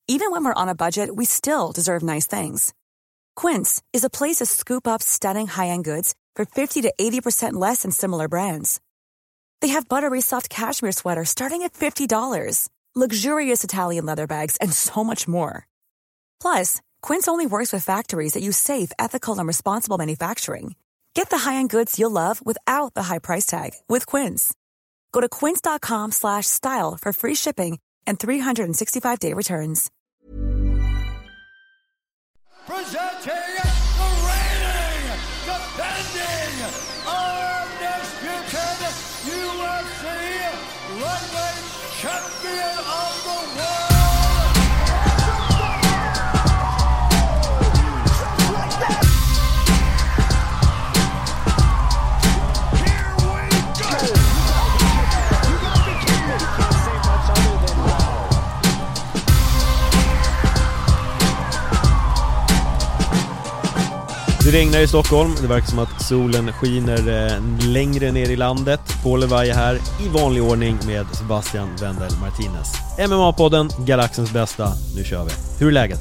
Even when we're on a budget, we still deserve nice things. Quince is a place to scoop up stunning high-end goods for 50 to 80% less than similar brands. They have buttery soft cashmere sweaters starting at $50, luxurious Italian leather bags, and so much more. Plus, Quince only works with factories that use safe, ethical, and responsible manufacturing. Get the high-end goods you'll love without the high price tag with Quince. Go to quince.com/style for free shipping and 365-day returns. Presenting the reigning, defending, undisputed UFC lightweight champion of the world. Det regnar i Stockholm, det verkar som att solen skiner längre ner i landet. Paul Levaje här i vanlig ordning med Sebastian Wendel Martinez. MMA-podden, Galaxens bästa, nu kör vi. Hur är läget?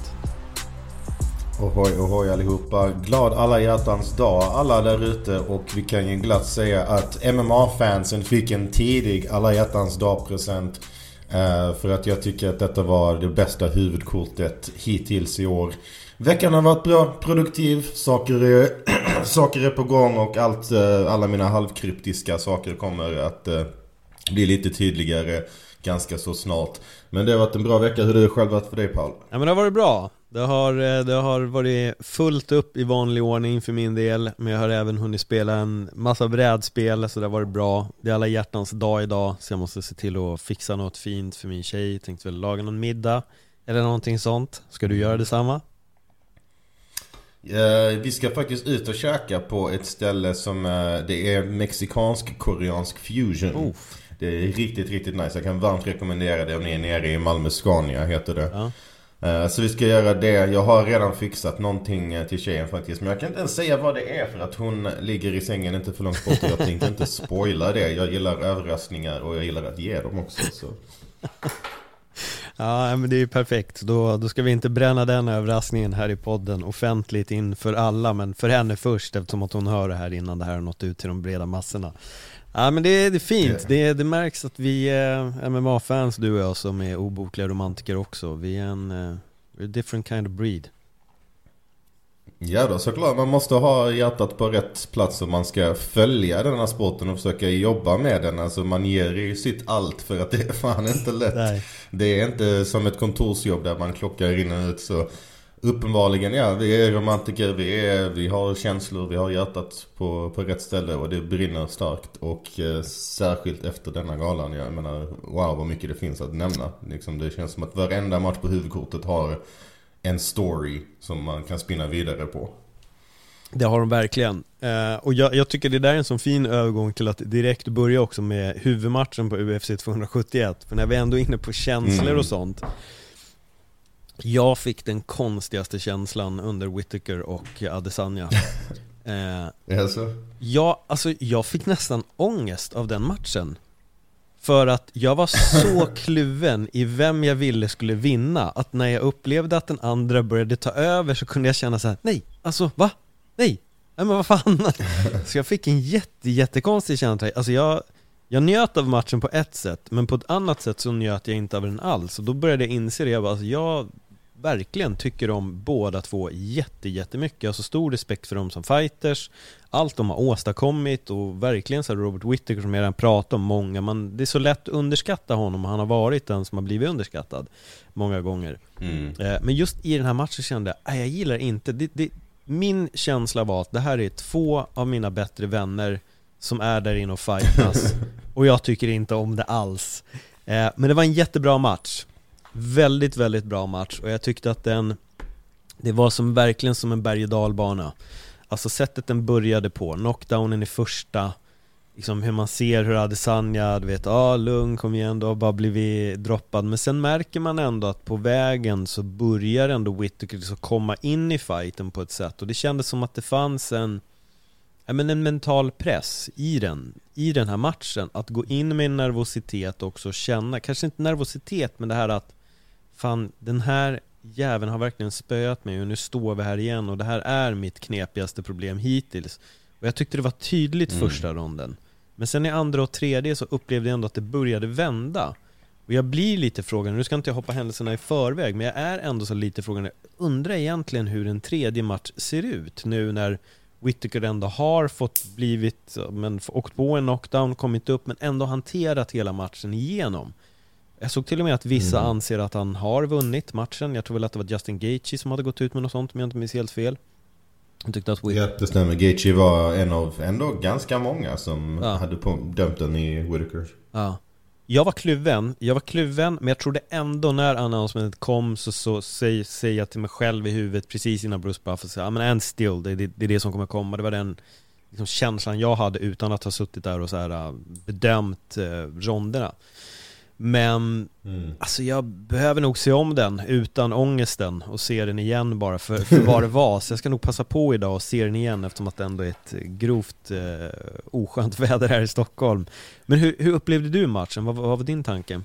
Ohoj allihopa, glad alla hjärtans dag, alla där ute. Och vi kan ju glatt säga att MMA-fansen fick en tidig alla hjärtans dag-present. För att jag tycker att detta var det bästa huvudkortet hittills i år. Veckan har varit bra, produktiv, saker är på gång och alla mina halvkryptiska saker kommer att bli lite tydligare ganska så snart. Men det har varit en bra vecka. Hur har det själv varit för dig, Paul? Ja, men det har varit bra. Det har varit fullt upp i vanlig ordning för min del. Men jag har även hunnit spela en massa brädspel, så det har varit bra. Det är alla hjärtans dag idag, så jag måste se till att fixa något fint för min tjej. Tänkte väl laga någon middag eller någonting sånt. Ska du göra detsamma? Vi ska faktiskt ut och käka på ett ställe som det är mexikansk-koreansk fusion. Det är riktigt, riktigt nice. Jag kan varmt rekommendera det om ni är nere i Malmö Scania, heter det. Ja. Så vi ska göra det. Jag har redan fixat någonting till tjejen faktiskt, men jag kan inte ens säga vad det är för att hon ligger i sängen inte för långt bort. Jag tänkte inte spoila det. Jag gillar överraskningar och jag gillar att ge dem också, så. Ja, men det är ju perfekt. Då ska vi inte bränna den överraskningen här i podden offentligt inför alla, men för henne först, eftersom att hon hör det här innan det här har nått ut till de breda massorna. Ja, men det är fint. Det märks att vi är MMA-fans, du och jag, som är obotliga romantiker också. Vi är en different kind of breed. Ja då, såklart. Man måste ha hjärtat på rätt plats om man ska följa den här sporten och försöka jobba med den. Alltså man ger ju sitt allt, för att det är fan inte lätt. Nej. Det är inte som ett kontorsjobb där man klockar in och ut. Så uppenbarligen, ja, vi är romantiker, vi har känslor, vi har hjärtat på rätt ställe och det brinner starkt. Och särskilt efter denna galan, jag menar, wow vad mycket det finns att nämna. Liksom, det känns som att varenda match på huvudkortet har en story som man kan spinna vidare på. Det har de verkligen. Och jag tycker det där är en sån fin övergång till att direkt börja också med huvudmatchen på UFC 271. För när vi ändå är inne på känslor och sånt. Jag fick den konstigaste känslan under Whittaker och Adesanya. Jag fick nästan ångest av den matchen. För att jag var så kluven i vem jag ville skulle vinna, att när jag upplevde att den andra började ta över så kunde jag känna så här: nej, alltså va? Nej, men vad fan. Så jag fick en jättekonstig känsla. Alltså jag njöt av matchen på ett sätt, men på ett annat sätt så njöt jag inte av den alls. Och då började jag inse det. Alltså jag verkligen tycker om båda två jättemycket. Jag har så stor respekt för dem som fighters, allt de har åstadkommit, och verkligen så här Robert Whittaker som jag redan pratat om många. Det är så lätt att underskatta honom, och han har varit den som har blivit underskattad många gånger. Men just i den här matchen kände jag gillar inte min känsla var att det här är två av mina bättre vänner som är där inne och fightas och jag tycker inte om det alls. Men det var en jättebra match. Väldigt, väldigt bra match. Och jag tyckte att det var verkligen som en berg- och dalbana. Alltså sättet den började på, knockdownen i första, liksom hur man ser hur Adesanya, du vet, lugn, kom igen då, bara blivit droppad. Men sen märker man ändå att på vägen så börjar ändå Whittaker så komma in i fighten på ett sätt. Och det kändes som att det fanns en mental press i den här matchen. Att gå in med nervositet också, känna, kanske inte nervositet, men det här att fan, den här jäveln har verkligen spöat mig och nu står vi här igen och det här är mitt knepigaste problem hittills. Och jag tyckte det var tydligt första ronden. Men sen i andra och tredje så upplevde jag ändå att det började vända. Och jag blir lite frågan, nu ska inte jag hoppa händelserna i förväg, men jag är ändå så lite frågan, jag undrar egentligen hur en tredje match ser ut nu när Whittaker ändå har åkt på en knockdown, kommit upp, men ändå hanterat hela matchen igenom. Jag såg till och med att vissa anser att han har vunnit matchen. Jag tror väl att det var Justin Gaethje som hade gått ut med något sånt, men jag inte minns helt fel. Jag tyckte att ja, det stämmer. Gaethje var en av ändå ganska många som hade dömt den i Whittaker. Ja. Jag var kluven, men jag trodde ändå när announcementet kom så säger jag till mig själv i huvudet precis innan Bruce Buffer säger, men and still, det är det som kommer komma. Det var den liksom känslan jag hade utan att ha suttit där och så här bedömt ronderna. Men alltså jag behöver nog se om den utan ångesten och se den igen bara för vad det var. Så jag ska nog passa på idag och se den igen eftersom att det ändå är ett grovt oskönt väder här i Stockholm. Men hur upplevde du matchen? Vad var din tanke?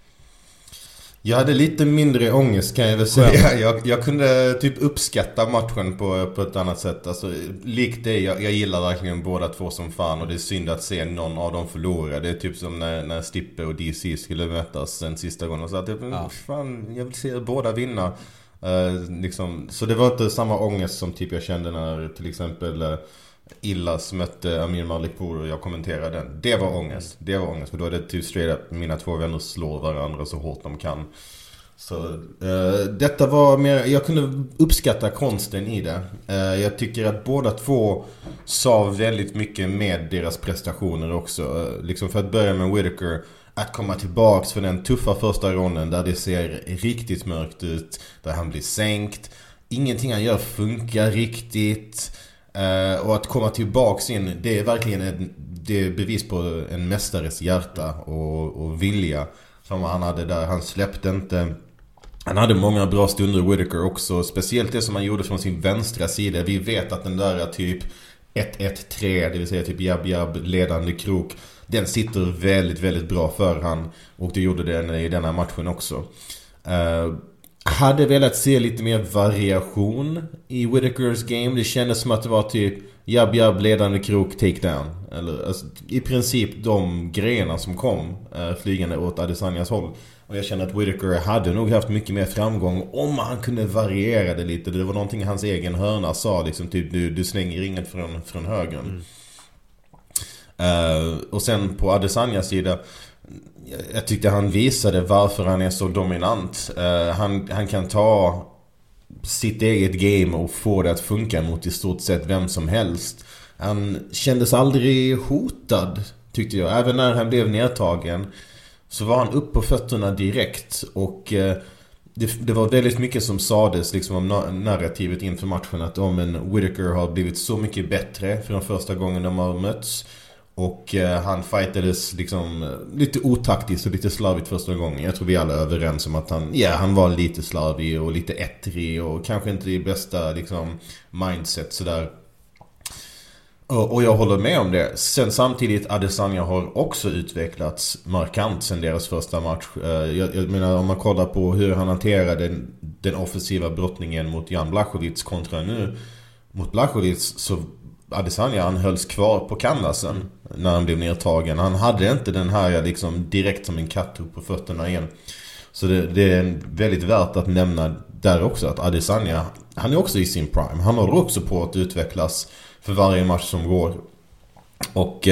Jag hade lite mindre ångest kan jag väl säga. Jag kunde typ uppskatta matchen på ett annat sätt. Alltså, likt det, jag gillar verkligen båda två som fan. Och det är synd att se någon av dem förlora. Det är typ som när Stipe och DC skulle mötas den sista gången. Så att fan, jag vill se båda vinna. Liksom. Så det var inte samma ångest som typ jag kände när till exempel Illas mötte Amir Malikpour och jag kommenterade den. Det var ångest. För då är det typ straight up, mina två vänner slår varandra så hårt de kan. Så detta var mer, jag kunde uppskatta konsten i det. Jag tycker att båda två sa väldigt mycket med deras prestationer också. Liksom för att börja med Whittaker, att komma tillbaks för den tuffa första ronden där det ser riktigt mörkt ut, där han blir sänkt. Ingenting han gör funkar riktigt. Och att komma tillbaks in, det är verkligen det är bevis på en mästares hjärta och vilja som han hade där. Han släppte inte. Han hade många bra stunder, Whittaker också. Speciellt det som han gjorde från sin vänstra sida. Vi vet att den där typ 1-1-3, det vill säga typ jab-jab, ledande krok, den sitter väldigt, väldigt bra för han. Och det gjorde den i denna matchen också. Hade velat se lite mer variation i Whittakers game. Det kändes som att det var typ jab-jab, ledande krok, takedown. Eller alltså, i princip de grejerna som kom flygande åt Adesanyas håll. Och jag känner att Whittaker hade nog haft mycket mer framgång om han kunde variera det lite. Det var någonting hans egen hörna sa, liksom typ du slänger inget från högern. Och sen på Adesanyas sida, jag tyckte han visade varför han är så dominant. Han kan ta sitt eget game och få det att funka mot i stort sett vem som helst. Han kändes aldrig hotad, tyckte jag. Även när han blev nedtagen så var han upp på fötterna direkt. Och det var väldigt mycket som sades liksom om narrativet inför matchen, att Whittaker har blivit så mycket bättre från första gången de har mötts. Och han fightades liksom lite otaktiskt och lite slarvigt första gången. Jag tror vi alla är överens om att han var lite slarvig och lite ettrig och kanske inte det bästa liksom mindset sådär. Och jag håller med om det. Sen samtidigt, Adesanya har också utvecklats markant sen deras första match. Jag menar, om man kollar på hur han hanterade den offensiva brottningen mot Jan Blachowicz kontra nu mot Blachowicz, så Adesanya, han hölls kvar på canvasen när han blev nedtagen. Han hade inte den här liksom direkt som en katt upp på fötterna igen. Så det är väldigt värt att nämna där också att Adesanya, han är också i sin prime. Han håller också på att utvecklas för varje match som går. Och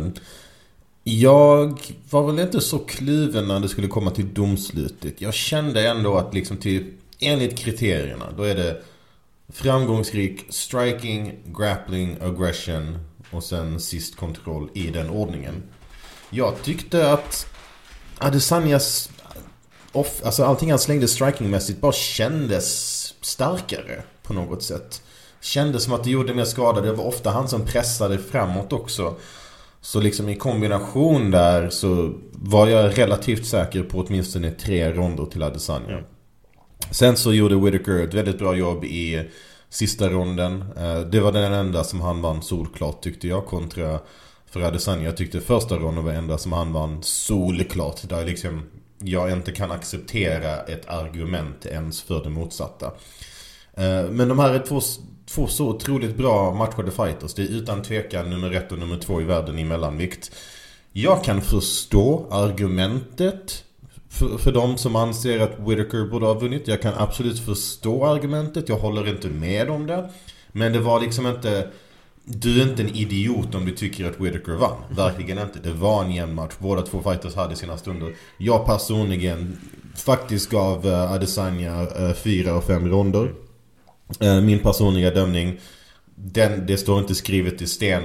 jag var väl inte så kluven när det skulle komma till domslutet. Jag kände ändå att liksom typ enligt kriterierna, då är det framgångsrik striking, grappling, aggression och sen sist kontroll i den ordningen. Jag tyckte att Adesanyas alltså allting han slängde strikingmässigt bara kändes starkare på något sätt. Kändes som att det gjorde mer skada. Det var ofta han som pressade framåt också. Så liksom i kombination där så var jag relativt säker på åtminstone 3 ronder till Adesanya. Sen så gjorde Whittaker ett väldigt bra jobb i sista ronden. Det var den enda som han vann solklart, tyckte jag, kontra för Adesanya. Jag tyckte första ronden var enda som han vann solklart. Där liksom jag inte kan acceptera ett argument ens för det motsatta. Men de här är två så otroligt bra matchade fighters. Det är utan tvekan nummer 1 och nummer 2 i världen i mellanvikt. Jag kan förstå argumentet för de som anser att Whittaker borde ha vunnit. Jag kan absolut förstå argumentet. Jag håller inte med om det. Men det var liksom inte... Du är inte en idiot om du tycker att Whittaker vann. Verkligen inte. Det var en jämn match. Båda två fighters hade sina stunder. Jag personligen faktiskt gav Adesanya 4 och 5 ronder. Min personliga dömning, det står inte skrivet i sten.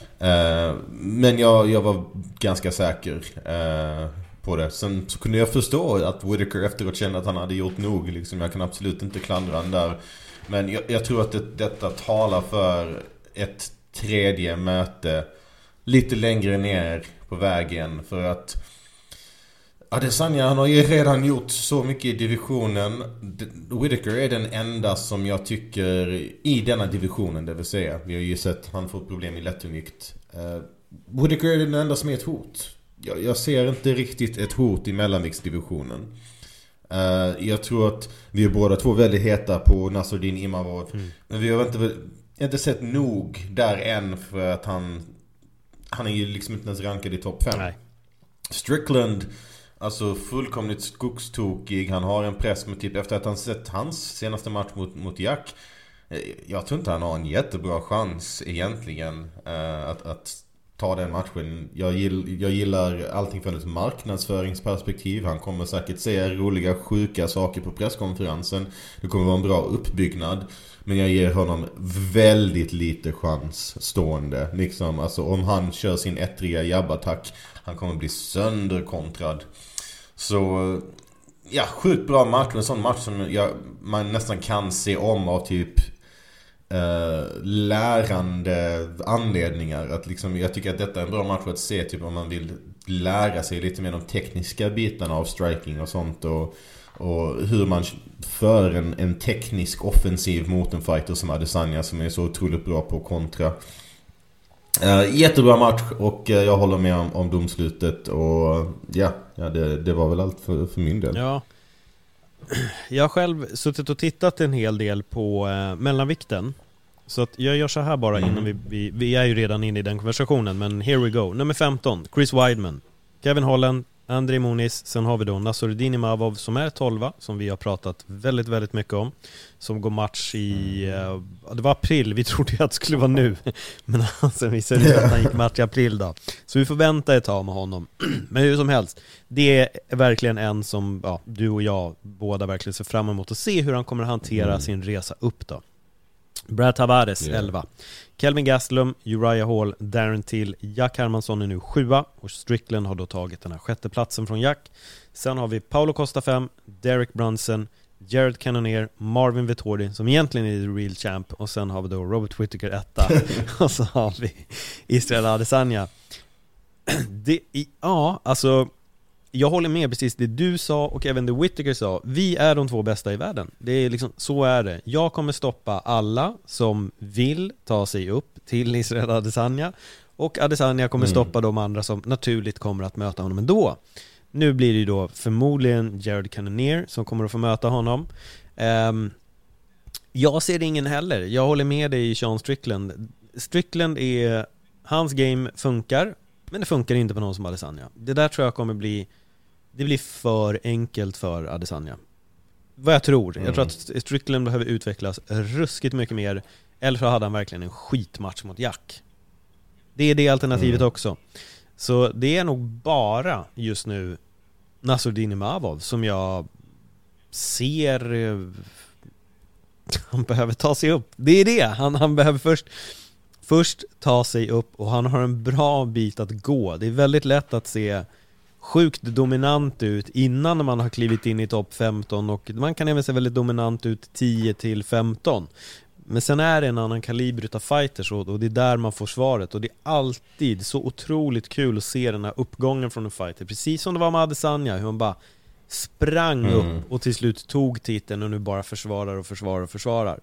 Men jag var ganska säker på det. Sen så kunde jag förstå att Whittaker efteråt kände att han hade gjort nog. Liksom, jag kan absolut inte klandra han där. Men jag tror att detta talar för ett tredje möte lite längre ner på vägen. För att Adesanya, han har ju redan gjort så mycket i divisionen. Whittaker är den enda som jag tycker i denna divisionen, det vill säga. Vi har ju sett han får problem i lättungvikt. Whittaker är den enda som är ett hot. Jag ser inte riktigt ett hot i mellanviktsdivisionen. Jag tror att vi är båda två väldigt heta på Nasruddin Imavov. Men vi har inte sett nog där än, för att han är ju liksom inte ens rankad i topp 5. Nej. Strickland, alltså fullkomligt skogstokig. Han har en press med typ efter att han sett hans senaste match mot Jack. Jag tror inte han har en jättebra chans egentligen att ta den matchen. Jag gillar allting från ett marknadsföringsperspektiv. Han kommer säkert säga roliga, sjuka saker på presskonferensen. Det kommer vara en bra uppbyggnad. Men jag ger honom väldigt lite chans stående. Liksom, alltså om han kör sin ettriga jabbattack, han kommer bli sönderkontrad. Så ja, sjukt bra match. En sån match som man nästan kan se om av typ lärande anledningar. Att liksom, jag tycker att detta är en bra match att se typ om man vill lära sig lite mer de tekniska bitarna av striking och sånt, och hur man för en teknisk offensiv mot en fighter som Adesanya, som är så otroligt bra på kontra. Jättebra match, och jag håller med om domslutet. Och ja, det var väl allt för min del. Ja. Jag har själv suttit och tittat en hel del på mellanvikten. Så att jag gör så här bara innan vi är ju redan inne i den konversationen. Men here we go. Nummer 15, Chris Weidman, Kevin Holland, Andrei Muniz. Sen har vi då Nasruddin Imavov som är 12, som vi har pratat väldigt, väldigt mycket om. Som går match i... det var april, vi trodde ju att det skulle vara nu. Men sen visade det att han gick match i april då. Så vi får vänta ett tag med honom. Men hur som helst, det är verkligen en som du och jag båda verkligen ser fram emot att se hur han kommer att hantera sin resa upp då. Brad Tavares 11, Kelvin Gastelum, Uriah Hall, Darren Till, Jack Hermansson är nu 7, och Strickland har då tagit den här 6:e platsen från Jack. Sen har vi Paulo Costa 5, Derek Brunson, Jared Cannonier, Marvin Vettori, som egentligen är the real champ, och sen har vi då Robert Whittaker 1 och så har vi Israel Adesanya. Alltså jag håller med precis det du sa och även det Whittaker sa. Vi är de 2 bästa i världen. Det är liksom, så är det. Jag kommer stoppa alla som vill ta sig upp till Israel Adesanya, och Adesanya kommer stoppa de andra som naturligt kommer att möta honom ändå. Nu blir det ju då förmodligen Jared Cannonier som kommer att få möta honom. Jag ser ingen heller. Jag håller med dig i Sean Strickland. Strickland är... Hans game funkar, men det funkar inte på någon som Adesanya. Det där tror jag kommer bli... Det blir för enkelt för Adesanya. Vad jag tror. Jag tror att Strickland behöver utvecklas ruskigt mycket mer. Eller så hade han verkligen en skitmatch mot Jack. Det är det alternativet också. Så det är nog bara just nu Nasruddin Imavov som jag ser... Han behöver ta sig upp. Det är det. Han behöver först ta sig upp, och han har en bra bit att gå. Det är väldigt lätt att se sjukt dominant ut innan man har klivit in i topp 15, och man kan även se väldigt dominant ut 10-15. Men sen är det en annan kaliber utav fighters, och det är där man får svaret. Och det är alltid så otroligt kul att se den här uppgången från en fighter, precis som det var med Adesanya, hur han bara sprang upp och till slut tog titeln, och nu bara försvarar.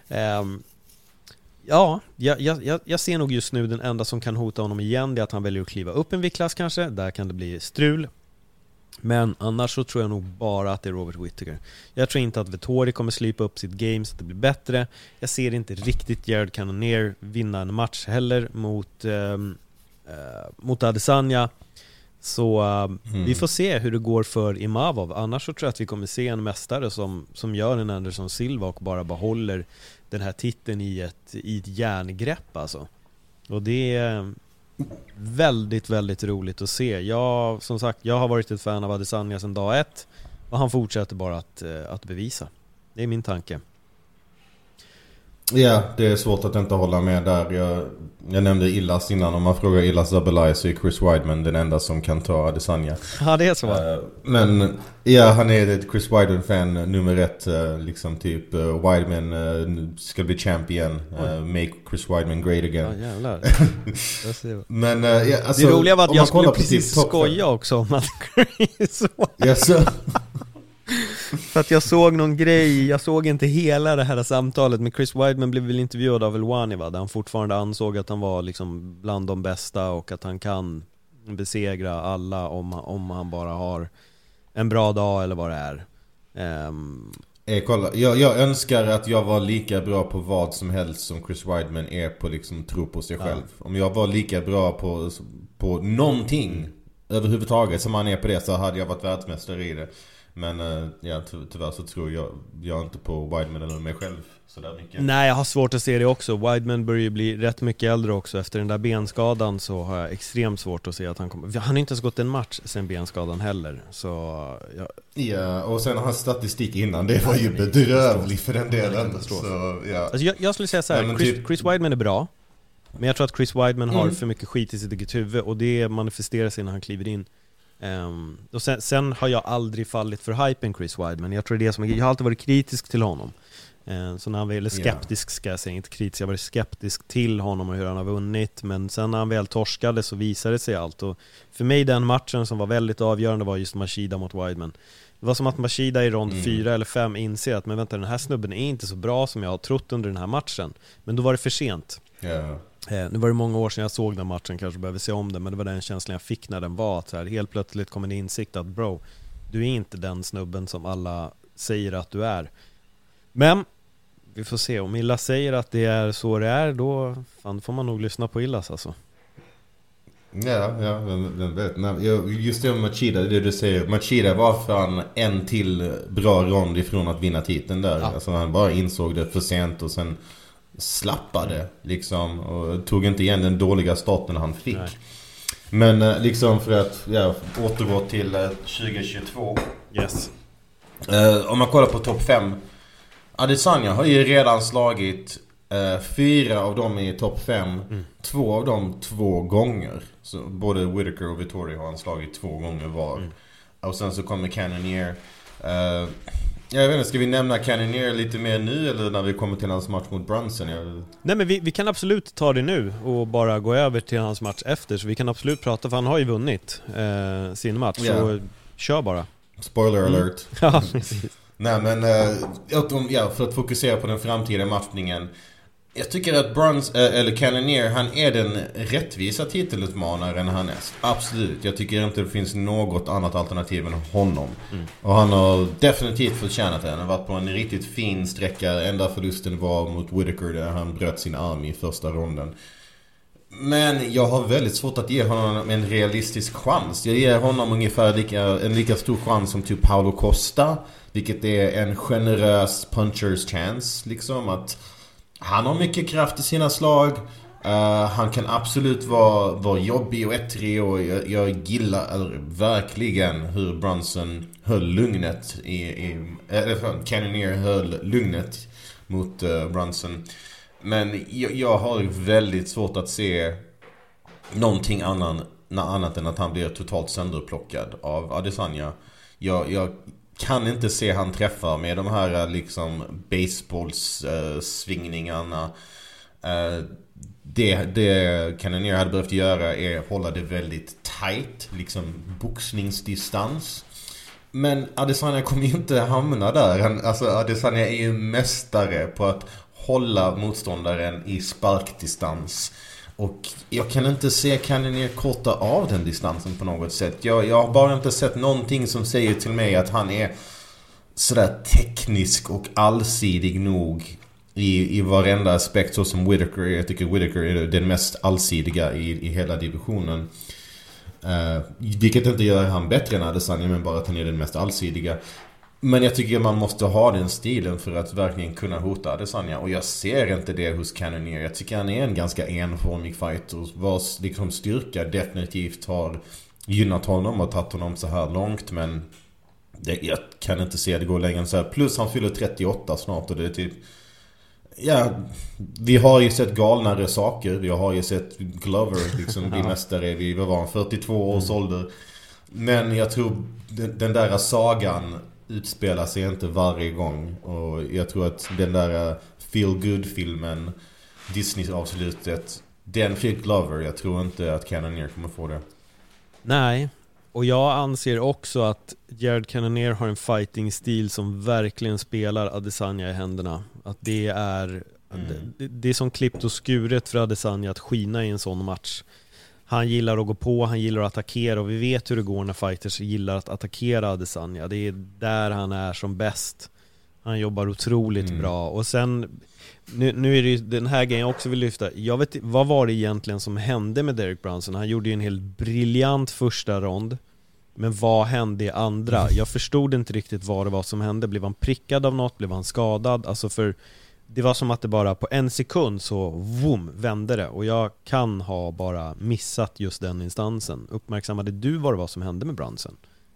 Jag ser nog just nu den enda som kan hota honom igen, det är att han väljer att kliva upp en viktklass kanske. Där kan det bli strul. Men annars så tror jag nog bara att det är Robert Whittaker. Jag tror inte att Vettori kommer slipa upp sitt game så att det blir bättre. Jag ser inte riktigt Jared Cannonier vinna en match heller mot Adesanya. Så vi får se hur det går för Imavov. Annars så tror jag att vi kommer se en mästare som gör en Anderson Silva och bara behåller den här titeln i ett järngrepp alltså. Och det är väldigt, väldigt roligt att se. Som sagt, jag har varit ett fan av Adesanya sedan dag 1 och han fortsätter bara att bevisa. Det är min tanke. Ja, det är svårt att inte hålla med där. Jag nämnde Illas innan. Om man frågar Illas Zabelaj så är Chris Weidman den enda som kan ta Adesanya. Ja, det är så. Men ja, han är ett Chris Weidman-fan nummer 1. Liksom typ Weidman ska bli champion. Make Chris Weidman great again. Ja, jävlar. Men ja, alltså, det roliga var att jag skulle typ precis skoja också om att Chris för att jag såg någon grej. Jag såg inte hela det här samtalet, men Chris Weidman blev väl intervjuad av Elwani, va? Där han fortfarande ansåg att han var liksom bland de bästa och att han kan besegra alla om han bara har en bra dag eller vad det är. Kolla, jag önskar att jag var lika bra på vad som helst som Chris Weidman är på liksom tro på sig själv. Om jag var lika bra på någonting överhuvudtaget som han är på det, så hade jag varit världsmästare i det. Men ja, tyvärr så tror jag inte på Weidman eller mig själv så där mycket. Nej, jag har svårt att se det också. Weidman börjar ju bli rätt mycket äldre också. Efter den där benskadan så har jag extremt svårt att se att han kommer. Han har inte ens gått en match sen benskadan heller. Så ja, och sen hans statistik innan, det var ju bedrövlig för den delen. Så, ja. Alltså, jag skulle säga så här, Chris Weidman är bra. Men jag tror att Chris Weidman har för mycket skit i sitt eget huvud, och det manifesterar sig när han kliver in. Och sen har jag aldrig fallit för hypen Chris Weidman. Jag tror det är som jag har alltid varit kritisk till honom. Så när han väl är skeptisk, ska jag säga, inte kritisk, jag var skeptisk till honom och hur han har vunnit. Men sen när han väl torskade så visade det sig allt. Och för mig den matchen som var väldigt avgörande var just Machida mot Weidman. Det var som att Machida i rond 4 eller 5 inser att men vänta, den här snubben är inte så bra som jag har trott under den här matchen. Men då var det för sent. Nu var det många år sedan jag såg den matchen, kanske behöver se om den, men det var den känslan jag fick när den var att så här, helt plötsligt kom en insikt att bro, du är inte den snubben som alla säger att du är. Men vi får se, om Illas säger att det är så det är, då får man nog lyssna på Illas alltså. Ja, vem vet. Just det med Machida, det du säger, Machida var fan en till bra rond ifrån att vinna titeln där. Alltså han bara insåg det för sent och sen slappade liksom, och tog inte igen den dåliga starten han fick. Nej. Men liksom för att återgå till 2022. Yes. Om man kollar på topp 5, Adesanya har ju redan slagit 4 av dem i topp 5. 2 av dem 2 gånger. Så både Whittaker och Vettori har han slagit 2 gånger var. Och sen så kommer Cannonier. Jag vet inte, ska vi nämna Cannonier lite mer nu eller när vi kommer till hans match mot Brunson? Nej, men vi kan absolut ta det nu och bara gå över till hans match efter. Så vi kan absolut prata, för han har ju vunnit sin match. Så kör bara. Spoiler alert. Ja, precis. Nej, men för att fokusera på den framtida matchningen. Jag tycker att eller Cannonier, han är den rättvisa titelutmanaren han är. Absolut, jag tycker inte det finns något annat alternativ än honom. Och han har definitivt förtjänat det. Han har varit på en riktigt fin sträcka. Enda förlusten var mot Whittaker där han bröt sin arm i första ronden. Men jag har väldigt svårt att ge honom en realistisk chans. Jag ger honom ungefär en lika stor chans som typ Paulo Costa, vilket är en generös punchers chance. Liksom att han har mycket kraft i sina slag. Han kan absolut vara jobbig och ettrig, och jag gillar verkligen hur Brunson höll lugnet Cannonier höll lugnet mot Brunson. Men jag har väldigt svårt att se någonting annat än att han blir totalt sönderplockad av Adesanya. Jag kan inte se han träffa med de här liksom baseballsvingningarna. Det Cannonier hade behövt göra är hålla det väldigt tight, liksom boxningsdistans. Men Adesanya kommer ju inte hamna där. Adesanya är ju mästare på att hålla motståndaren i sparkdistans. Och jag kan inte se Cannonier korta av den distansen på något sätt. Jag har bara inte sett någonting som säger till mig att han är sådär teknisk och allsidig nog i varenda aspekt, så som Whittaker. Jag tycker Whittaker är den mest allsidiga i hela divisionen. Vilket inte gör han bättre än Adesanya, men bara att han är den mest allsidiga. Men jag tycker man måste ha den stilen för att verkligen kunna hota Adesanya. Och jag ser inte det hos Cannonier. Jag tycker han är en ganska enformig fighter vars liksom styrka definitivt har gynnat honom och tagit honom så här långt. Men jag kan inte se det gå längre än så här. Plus han fyller 38 snart och det är typ... Ja, vi har ju sett galnare saker. Vi har ju sett Glover liksom bli mästare. Vi var 42 års ålder. Men jag tror den där sagan utspelar sig inte varje gång. Och jag tror att den där feel-good-filmen, Disney-avslutet, den fick Glover. Jag tror inte att Cannonier kommer få det. Nej, och jag anser också att Jared Cannonier har en fighting-stil som verkligen spelar Adesanya i händerna. Att det är det är som klippt och skuret för Adesanya att skina i en sån match. Han gillar att gå på, han gillar att attackera, och vi vet hur det går när fighters gillar att attackera Adesanya. Det är där han är som bäst. Han jobbar otroligt bra. Och sen nu är det ju den här grejen jag också vill lyfta. Jag vet, vad var det egentligen som hände med Derek Brunson? Han gjorde ju en helt briljant första rond. Men vad hände i andra? Jag förstod inte riktigt vad det var som hände. Blev han prickad av något? Blev han skadad? Alltså för det var som att det bara på en sekund så vände det. Och jag kan ha bara missat just den instansen. Uppmärksammade du vad det var som hände med Brunson?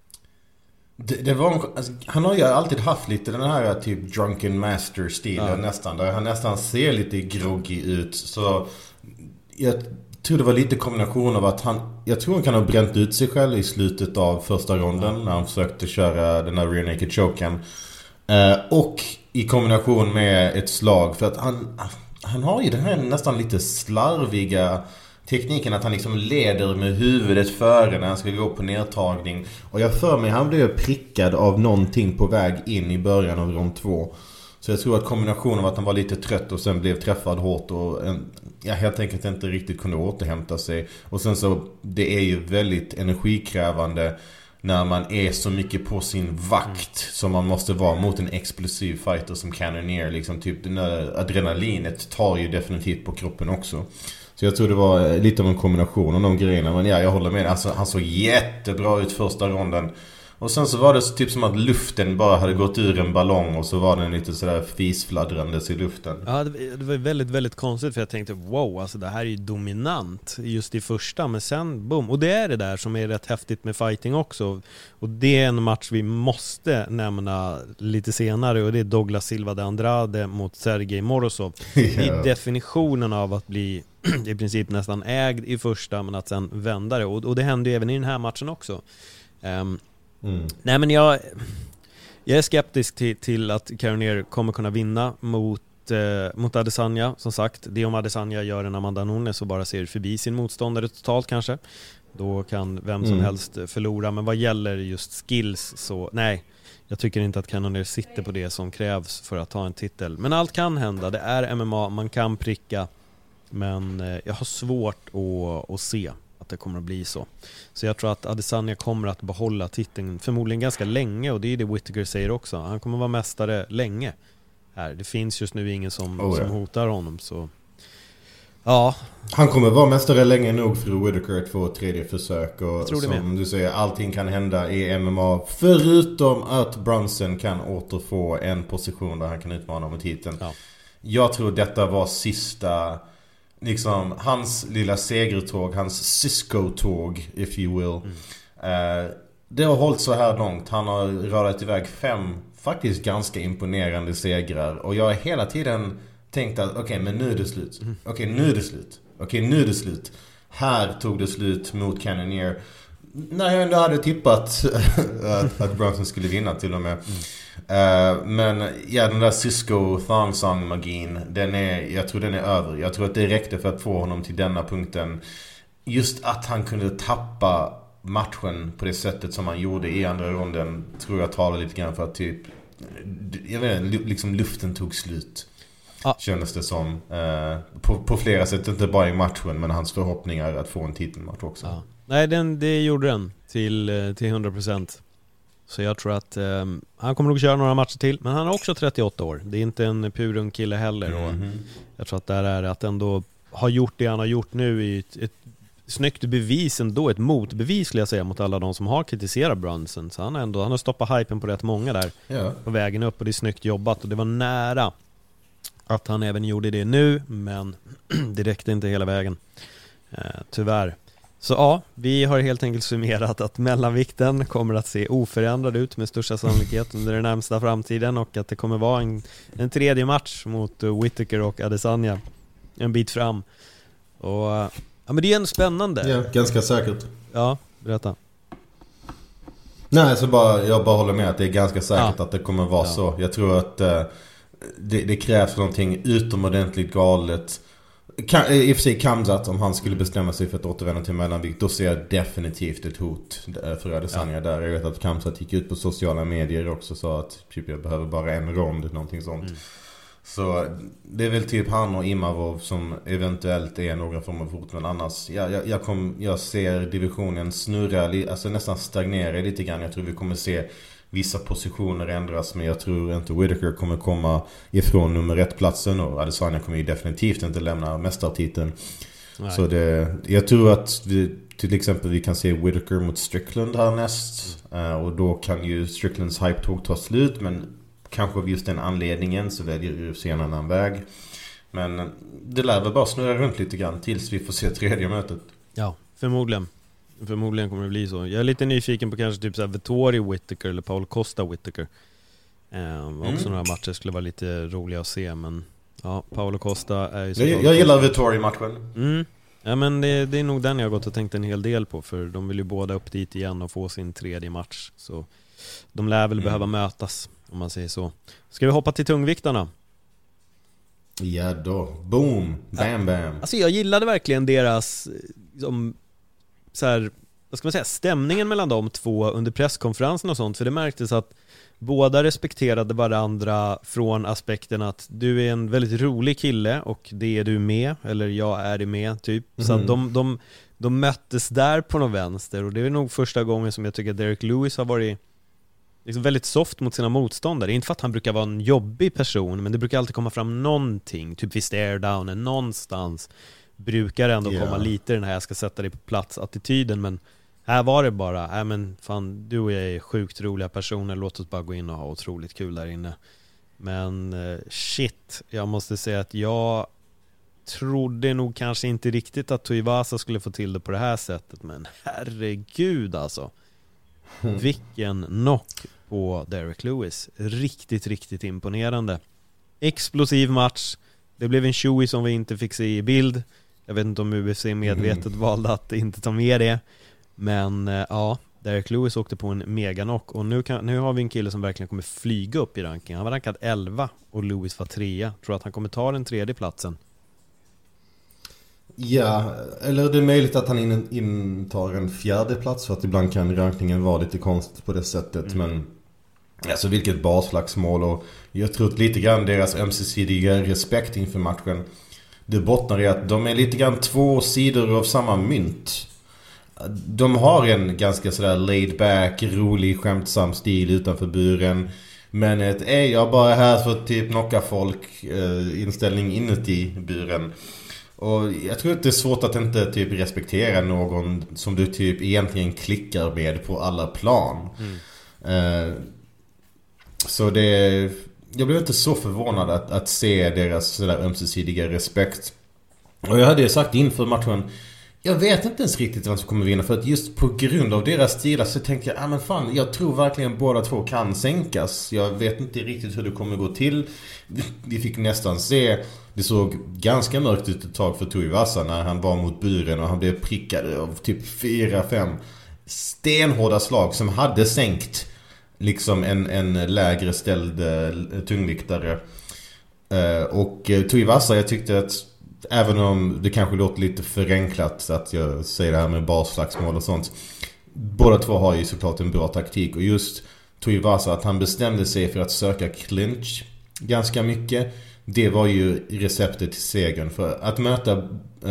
Det var alltså, han har ju alltid haft lite den här typ drunken master stilen nästan. Där han nästan ser lite groggy ut. Så jag tror det var lite kombination av att jag tror han kan ha bränt ut sig själv i slutet av första ronden när han försökte köra den här rear naked choken. Och i kombination med ett slag, för att han har ju den här nästan lite slarviga tekniken att han liksom leder med huvudet före när han ska gå på nedtagning. Och jag för mig han blev prickad av någonting på väg in i början av rond 2. Så jag tror att kombinationen av att han var lite trött och sen blev träffad hårt och helt enkelt inte riktigt kunde återhämta sig. Och sen så, det är ju väldigt energikrävande när man är så mycket på sin vakt som man måste vara mot en explosiv fighter som Cannonier. Liksom typ den där adrenalinet tar ju definitivt på kroppen också. Så jag tror det var lite av en kombination av de grejerna. Men ja, jag håller med. Alltså, han såg jättebra ut första ronden. Och sen så var det typ som att luften bara hade gått ur en ballong. Och så var den lite sådär fisfladdrandes i luften. Ja, det var väldigt, väldigt konstigt. För jag tänkte, wow, alltså det här är ju dominant just i första. Men sen, boom. Och det är det där som är rätt häftigt med fighting också. Och det är en match vi måste nämna lite senare. Och det är Douglas Silva de Andrade mot Sergej Morozov. I definitionen av att bli i princip nästan ägd i första, men att sen vända det. Och det hände ju även i den här matchen också. Nej, men jag är skeptisk till att Cannonier kommer kunna vinna mot Adesanya. Som sagt, det om Adesanya gör en Amanda Nunes och bara ser förbi sin motståndare totalt kanske. Då kan vem som helst förlora. Men vad gäller just skills så nej, jag tycker inte att Cannonier sitter på det som krävs för att ta en titel. Men allt kan hända, det är MMA, man kan pricka. Men jag har svårt att se att det kommer att bli så. Så jag tror att Adesanya kommer att behålla titeln förmodligen ganska länge. Och det är det Whittaker säger också. Han kommer att vara mästare länge här. Det finns just nu ingen som hotar honom. Så ja. Han kommer vara mästare länge nog för Whittaker att få ett tredje försök. Och som du säger, allting kan hända i MMA. Förutom att Brunson kan återfå en position där han kan utmana om titeln. Ja. Jag tror detta var sista... liksom hans lilla segertåg, hans Cisco-tåg, if you will. Det har hållit så här långt. Han har rört iväg 5 faktiskt ganska imponerande segrar. Och jag har hela tiden tänkt att okej, men nu är det slut. Okej, nu är det slut. Här tog det slut mot Cannonier. När jag ändå hade tippat att Brunson skulle vinna till och med. Men ja, den där Cisco Thong Song-magin, jag tror den är över. Jag tror att det räckte för att få honom till denna punkten. Just att han kunde tappa matchen på det sättet som han gjorde i andra ronden tror jag talar lite grann för att typ, jag vet inte, liksom luften tog slut. kändes det som. På flera sätt, inte bara i matchen, men hans förhoppningar att få en titelmatch också. Ja. Nej, det gjorde den till 100%. Så jag tror att han kommer nog köra några matcher till. Men han är också 38 år. Det är inte en purung kille heller. Och jag tror att där är att ändå ha gjort det han har gjort nu i ett snyggt bevis ändå. Ett motbevis skulle jag säga mot alla de som har kritiserat Brunson. Så han har stoppat hypen på rätt många där på vägen upp. Och det är snyggt jobbat. Och det var nära att han även gjorde det nu. Men det räckte inte hela vägen. Tyvärr. Så ja, vi har helt enkelt summerat att mellanvikten kommer att se oförändrad ut med största sannolikhet under den närmsta framtiden, och att det kommer vara en tredje match mot Whittaker och Adesanya en bit fram. Och ja, men det är en spännande. Ja, ganska säkert. Ja, berätta. Nej, så jag bara håller med att det är ganska säkert att det kommer vara så. Jag tror att det krävs någonting utomordentligt galet. I och för sig Khamzat, om han skulle bestämma sig för att återvända till mellanvikt, då ser jag definitivt ett hot för Adesanya där. Jag vet att Khamzat gick ut på sociala medier också och sa att typ, jag behöver bara en rond, någonting sånt. Så det är väl typ han och Imavov som eventuellt är några form av hot. Men annars, jag ser divisionen snurra, alltså nästan stagnera lite grann. Jag tror vi kommer se vissa positioner ändras, men jag tror inte Whittaker kommer komma ifrån nummer 1-platsen, och Adesanya kommer ju definitivt inte lämna mästartiteln. Så jag tror att till exempel vi kan se Whittaker mot Strickland härnäst, och då kan ju Stricklands hype-tåg ta slut, men kanske av just den anledningen så väljer UFC en annan väg. Men det lär väl bara snurra runt lite grann tills vi får se tredje mötet. Ja, förmodligen kommer det bli så. Jag är lite nyfiken på kanske typ så här Vettori Whittaker eller Paul Costa Whittaker. Också några matcher skulle vara lite roliga att se, men ja, Paul Costa är ju så. Jag gillar Vettori-matchen. Ja, men det är nog den jag har gått och tänkt en hel del på, för de vill ju båda upp dit igen och få sin tredje match. Så de lär väl behöva mötas, om man säger så. Ska vi hoppa till tungviktarna? Ja då, boom, bam bam. Alltså jag gillade verkligen deras så här, vad ska man säga, stämningen mellan de två under presskonferensen och sånt, för det märktes att båda respekterade varandra från aspekten att du är en väldigt rolig kille och det är du med, eller jag är det med typ. Så att de möttes där på någon vänster, och det är nog första gången som jag tycker att Derek Lewis har varit liksom väldigt soft mot sina motståndare. Inte för att han brukar vara en jobbig person, men det brukar alltid komma fram någonting, typ vid stare-downen någonstans brukar ändå komma lite den här jag ska sätta dig på plats attityden, men här var det bara, men fan, du och jag är sjukt roliga personer, låt oss bara gå in och ha otroligt kul där inne. Men shit, jag måste säga att jag trodde nog kanske inte riktigt att Tuivasa skulle få till det på det här sättet, men herregud alltså. Vilken knock på Derek Lewis. Riktigt, riktigt imponerande. Explosiv match. Det blev en showy som vi inte fick se i bild. Jag vet inte om UFC medvetet valde att inte ta med det. Men ja, Derek Lewis åkte på en meganock. Och nu har vi en kille som verkligen kommer flyga upp i rankingen. Han var rankad 11 och Lewis var 3. Tror att han kommer ta den tredje platsen. Ja, eller det är möjligt att han intar en fjärde plats, för att ibland kan rankningen vara lite konstigt på det sättet. Men alltså vilket basslagsmål, och jag tror att lite grann deras ömsesidiga respekt inför matchen, det bottnar i att de är lite grann två sidor av samma mynt. De har en ganska sådär laid back, rolig, skämtsam stil utanför buren, men är jag bara här för att typ knocka folk inställning inuti buren. Och jag tror att det är svårt att inte typ respektera någon som du typ egentligen klickar med på alla plan. Så jag blev inte så förvånad att se deras sådär ömsesidiga respekt. Och jag hade sagt inför matchen, jag vet inte ens riktigt vem som kommer vinna, för att just på grund av deras stilar så tänkte jag, men fan, jag tror verkligen båda två kan sänkas. Jag vet inte riktigt hur det kommer gå till. Vi fick nästan se, det såg ganska mörkt ut ett tag för Tuivasa när han var mot buren och han blev prickad av typ 4-5 stenhårda slag som hade sänkt liksom en lägre ställd tungviktare. Och Tuivasa, jag tyckte att även om det kanske låter lite förenklat att jag säger det här med basslagsmål och sånt, båda två har ju såklart en bra taktik. Och just Tuivasa, att han bestämde sig för att söka clinch ganska mycket. Det var ju receptet till segern. För att möta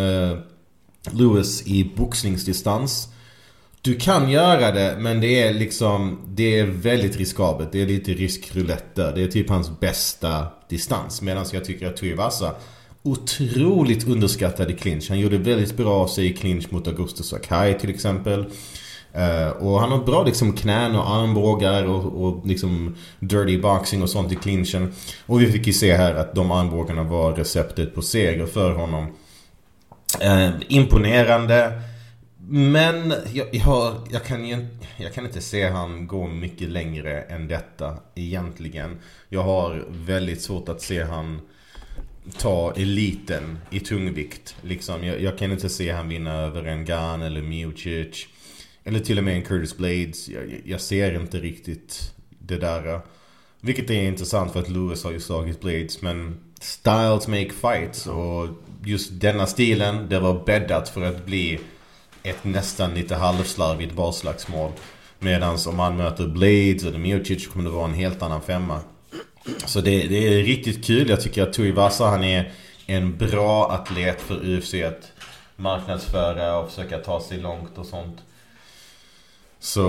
Lewis i boxningsdistans, du kan göra det, men det är väldigt riskabelt. Det är lite riskrulette. Det är typ hans bästa distans. Medan jag tycker att Tuivasa otroligt underskattad i clinch. Han gjorde väldigt bra av sig i clinch mot Augusto Sakai till exempel. Och han har bra liksom knän och armbågar och liksom dirty boxing och sånt i clinchen. Och vi fick ju se här att de armbågarna var receptet på seger för honom. Imponerande. Men jag kan inte se han gå mycket längre än detta egentligen. Jag har väldigt svårt att se han ta eliten i tungvikt. Liksom, jag kan inte se han vinna över en Ngannou eller Miocic. Eller till och med en Curtis Blades. Jag ser inte riktigt det där. Vilket är intressant för att Lewis har ju slagit Blades. Men styles make fights. Och just denna stilen, det var bäddat för att bli ett nästan lite halvslarvigt basslagsmål. Medan om man möter Blades eller Miocic kommer det vara en helt annan femma. Så det är riktigt kul. Jag tycker att Tuivasa, han är en bra atlet för UFC att marknadsföra och försöka ta sig långt och sånt. Så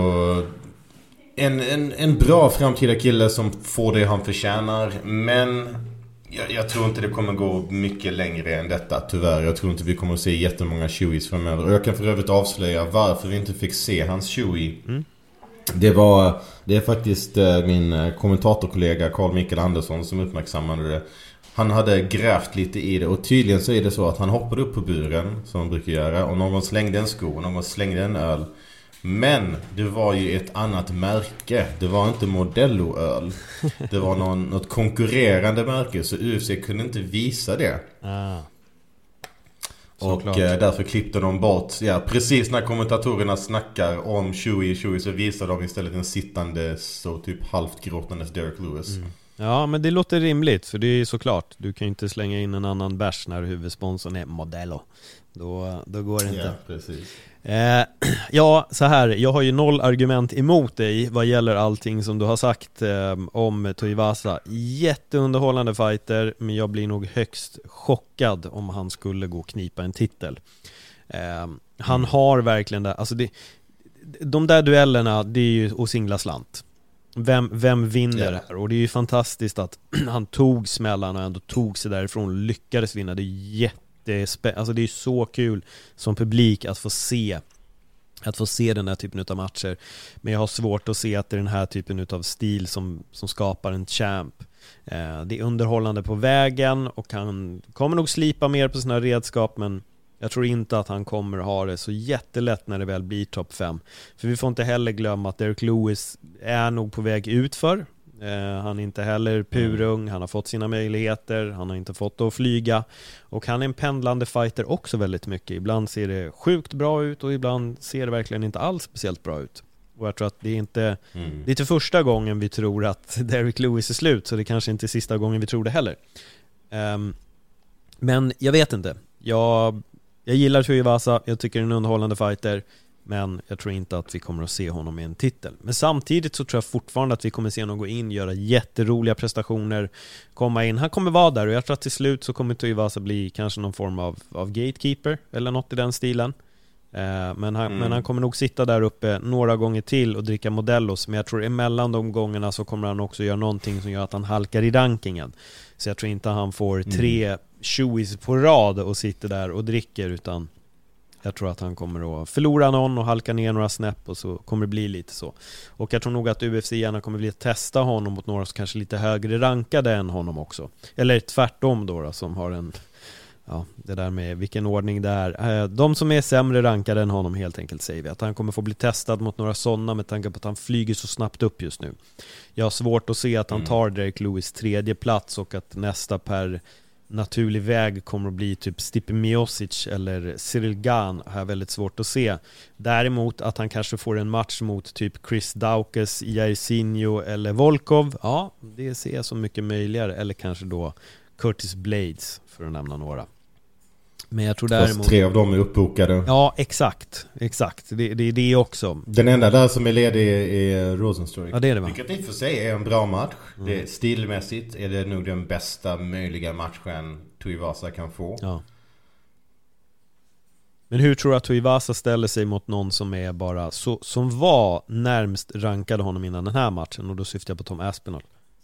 en bra framtida kille som får det han förtjänar. Men jag tror inte det kommer gå mycket längre än detta, tyvärr. Jag tror inte vi kommer att se jättemånga Chewies framöver. Och jag kan för övrigt avslöja varför vi inte fick se hans Chewie. Det är faktiskt min kommentatorkollega Carl Mikael Andersson som uppmärksammade det. Han hade grävt lite i det. Och tydligen så är det så att han hoppade upp på buren, som man brukar göra. Och någon slängde en sko och någon slängde en öl. Men det var ju ett annat märke. Det var inte Modello-öl. Det var något konkurrerande märke. Så UFC kunde inte visa det. Och därför klippte de bort. Ja, precis när kommentatorerna snackar om Chewie så visar de istället en sittande så typ halvt gråtandes Derek Lewis. Ja, men det låter rimligt. För det är såklart, du kan ju inte slänga in en annan bärs när huvudsponsorn är Modello. Då går det inte. Ja, precis. Ja, så här, jag har ju 0 argument emot dig vad gäller allting som du har sagt om Tuivasa. Jätteunderhållande fighter, men jag blir nog högst chockad om han skulle gå och knipa en titel. Han har verkligen det, alltså de där duellerna, det är ju att singla slant. Vem vinner det här? Och det är ju fantastiskt att han tog smällarna och ändå tog sig därifrån och lyckades vinna. Det är alltså det är så kul som publik att få se den här typen av matcher. Men jag har svårt att se att det är den här typen av stil som skapar en champ. Det är underhållande på vägen och han kommer nog slipa mer på sina redskap, men jag tror inte att han kommer ha det så jättelätt när det väl blir topp 5. För vi får inte heller glömma att Derek Lewis är nog på väg utför. Han är inte heller purung. Han har fått sina möjligheter. Han har inte fått att flyga. Och han är en pendlande fighter också väldigt mycket. Ibland ser det sjukt bra ut och ibland ser det verkligen inte alls speciellt bra ut. Och jag tror att det är inte första gången vi tror att Derek Lewis är slut. Så det kanske inte är sista gången vi tror det heller. Men jag vet inte. Jag gillar Tuivasa. Jag tycker det är en underhållande fighter. Men jag tror inte att vi kommer att se honom i en titel. Men samtidigt så tror jag fortfarande att vi kommer att se honom gå in, göra jätteroliga prestationer, komma in. Han kommer vara där och jag tror att till slut så kommer Tuivasa bli kanske någon form av gatekeeper eller något i den stilen. Men han kommer nog sitta där uppe några gånger till och dricka Modellos. Men jag tror emellan de gångerna så kommer han också göra någonting som gör att han halkar i rankingen. Så jag tror inte han får 3 Chewies på rad och sitter där och dricker, utan jag tror att han kommer att förlora någon och halka ner några snäpp och så kommer det bli lite så. Och jag tror nog att UFC gärna kommer bli att testa honom mot några som kanske lite högre rankade än honom också. Eller tvärtom då som har en, ja, det där med vilken ordning det är. De som är sämre rankade än honom helt enkelt, säger vi. Att han kommer få bli testad mot några sådana med tanke på att han flyger så snabbt upp just nu. Jag har svårt att se att han tar Derek Lewis 3:e plats och att nästa per naturlig väg kommer att bli typ Stipe Miocic eller Cyril Gane, har jag väldigt svårt att se. Däremot att han kanske får en match mot typ Chris Daukaus, Jairzinho eller Volkov, ja, det ser jag som mycket möjligare. Eller kanske då Curtis Blades, för att nämna några. Men jag tror däremot... 3 av dem är uppbokade. Ja, exakt. Det är det också. Den enda där som är ledig är Rosenstruik. Ja, det är det, va? Vilket i och för sig är en bra match. Det, stilmässigt är det nog den bästa möjliga matchen Tuivasa kan få. Ja. Men hur tror du att Tuivasa ställer sig mot någon som är bara som var närmst rankade honom innan den här matchen? Och då syftar jag på Tom Aspinall.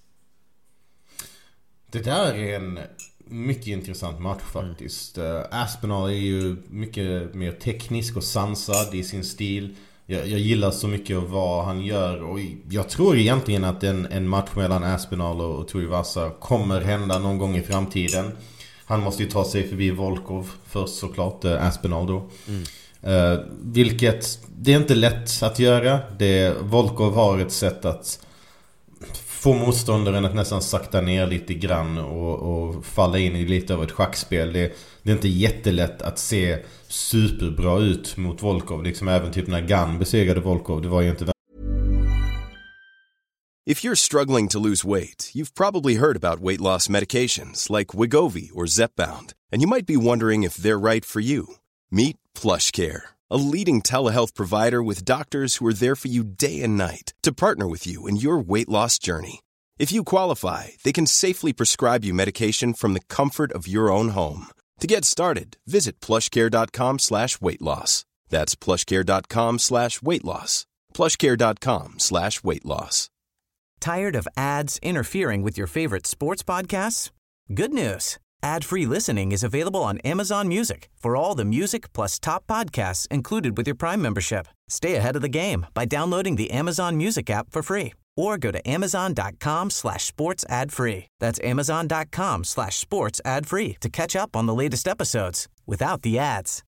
Det där är en mycket intressant match faktiskt. Aspinall är ju mycket mer teknisk och sansad i sin stil. Jag gillar så mycket av vad han gör. Och jag tror egentligen att en match mellan Aspinall och Tuivasa kommer hända någon gång i framtiden. Han måste ju ta sig förbi Volkov först såklart, Aspinall då. Vilket, det är inte lätt att göra. Volkov har ett sätt att få motståndaren att nästan sakta ner lite grann och falla in i lite av ett schackspel. Det är inte jättelätt att se superbra ut mot Volkov. Liksom även typ när Gunn besegrade Volkov, det var ju inte... If you're struggling to lose weight, you've probably heard about weight loss medications like Wegovy or Zepbound, and you might be wondering if they're right for you. Meet PlushCare, a leading telehealth provider with doctors who are there for you day and night to partner with you in your weight loss journey. If you qualify, they can safely prescribe you medication from the comfort of your own home. To get started, visit plushcare.com/weightloss. That's plushcare.com/weightloss. plushcare.com/weightloss. Tired of ads interfering with your favorite sports podcasts? Good news. Ad-free listening is available on Amazon Music for all the music plus top podcasts included with your Prime membership. Stay ahead of the game by downloading the Amazon Music app for free or go to amazon.com/sports ad free. That's amazon.com/sports ad free to catch up on the latest episodes without the ads.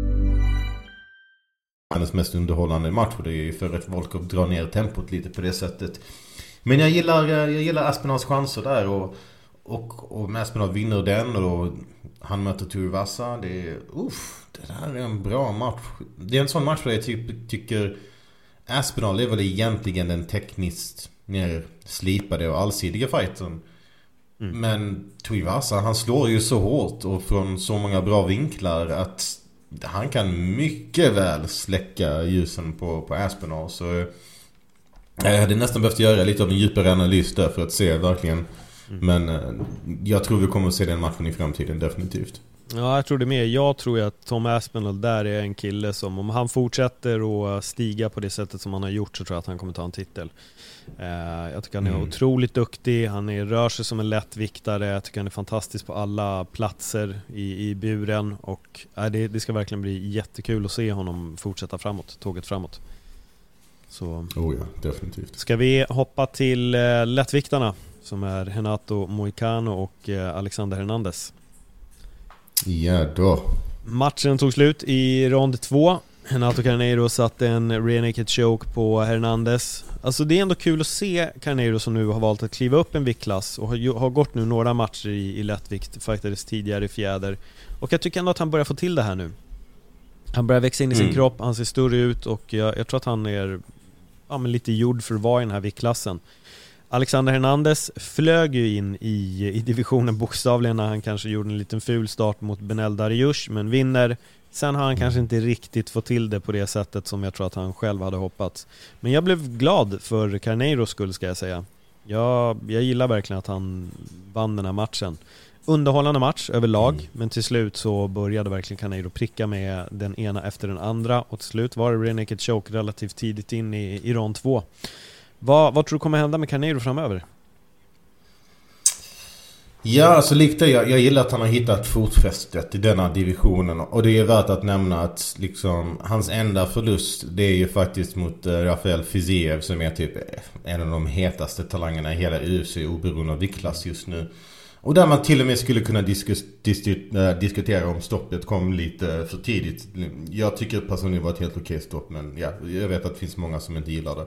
Hennes mest underhållande match, och det är ju för att Volkov drar ner tempot lite på det sättet. Men jag gillar Aspinalls chanser där, och med Aspinall vinner den och han möter Tuivasa. Det där är en bra match. Det är en sån match där jag tycker Aspinall är väl egentligen den tekniskt mer slipade och allsidiga fighten. Men Tuivasa, han slår ju så hårt och från så många bra vinklar att han kan mycket väl släcka ljusen på Aspinall. Så jag hade nästan behövt göra lite av en djupare analys där för att se verkligen. Men jag tror vi kommer att se den matchen i framtiden, definitivt. Ja, jag tror det med. Jag tror att Tom Aspinall där är en kille som, om han fortsätter att stiga på det sättet som han har gjort, så tror jag att han kommer ta en titel. Jag tycker han är otroligt duktig. Han rör sig som en lättviktare. Jag tycker han är fantastisk på alla platser i buren. Och det ska verkligen bli jättekul att se honom fortsätta tåget framåt. Så, ja, definitivt. Ska vi hoppa till lättviktarna, som är Renato Moicano och Alexander Hernandez. Ja då. Matchen tog slut i rond 2. Renato Carneiro satte en rear naked choke på Hernandez. Alltså det är ändå kul att se Carneiro, som nu har valt att kliva upp en viktklass och har gått nu några matcher i lättvikt, fightades tidigare i fjäder. Och jag tycker ändå att han börjar få till det här nu. Han börjar växa in i sin kropp, han ser större ut, och jag tror att han är lite gjord för att vara i den här viktklassen. Alexander Hernandez flög ju in i divisionen bokstavligen när han kanske gjorde en liten ful start mot Benel Dariush, men vinner. Sen har han kanske inte riktigt fått till det på det sättet som jag tror att han själv hade hoppats. Men jag blev glad för Carneiros skull, ska jag säga. Jag gillar verkligen att han vann den här matchen. Underhållande match överlag, men till slut så började verkligen Carneiro pricka med den ena efter den andra, och till slut var det rear naked choke relativt tidigt in i rond 2. Vad tror du kommer hända med Carneiro framöver? Ja, alltså likt det, jag gillar att han har hittat fotfästet i denna divisionen, och det är värt att nämna att liksom, hans enda förlust, det är ju faktiskt mot Rafael Fiziev, som är typ en av de hetaste talangerna i hela UFC oberoende av viktklass just nu. Och där man till och med skulle kunna diskutera om stoppet kom lite för tidigt. Jag tycker personligen var ett helt okej stopp, men ja, jag vet att det finns många som inte gillar det.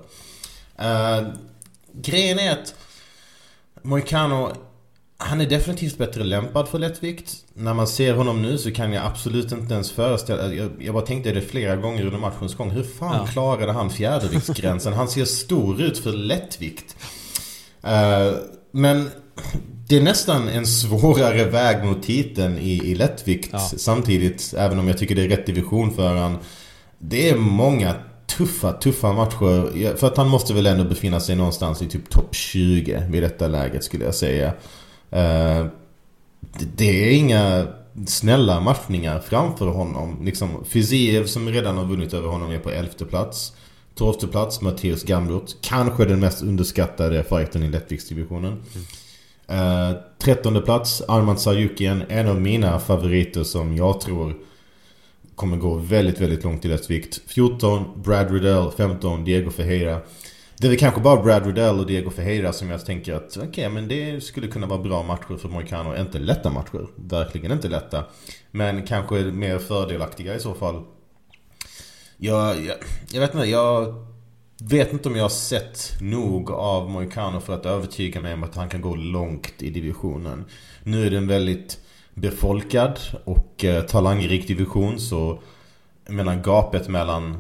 Grejen är att Moicano, han är definitivt bättre lämpad för lättvikt. När man ser honom nu så kan jag absolut inte ens föreställa. Jag bara tänkte det flera gånger under matchens gång. Hur fan klarade han fjärdeviktsgränsen? Han ser stor ut för lättvikt. Men det är nästan en svårare väg mot titeln i lättvikt. Samtidigt, även om jag tycker det är rätt division för han. Det är många tuffa matcher. För att han måste väl ändå befinna sig någonstans i typ topp 20 vid detta läget, skulle jag säga. Det är inga snälla matchningar framför honom. Liksom Fiziev, som redan har vunnit över honom, är på 11:e plats. 12:e plats Mattias Gamrot, kanske den mest underskattade fighten i lättviktsdivisionen. 13:e plats Arman Tsarukyan, en av mina favoriter som jag tror kommer gå väldigt, väldigt långt i lättvikt. 14 Brad Riddell, 15 Diego Ferreira. Det är väl kanske bara Brad Riddell och Diego Ferreira som jag tänker att okej, men det skulle kunna vara bra matcher för Moicano. Inte lätta matcher, verkligen inte lätta, men kanske mer fördelaktiga i så fall. Jag vet inte om jag har sett nog av Moicano för att övertyga mig om att han kan gå långt i divisionen. Nu är det en väldigt befolkad och talangrik division, så jag menar, gapet mellan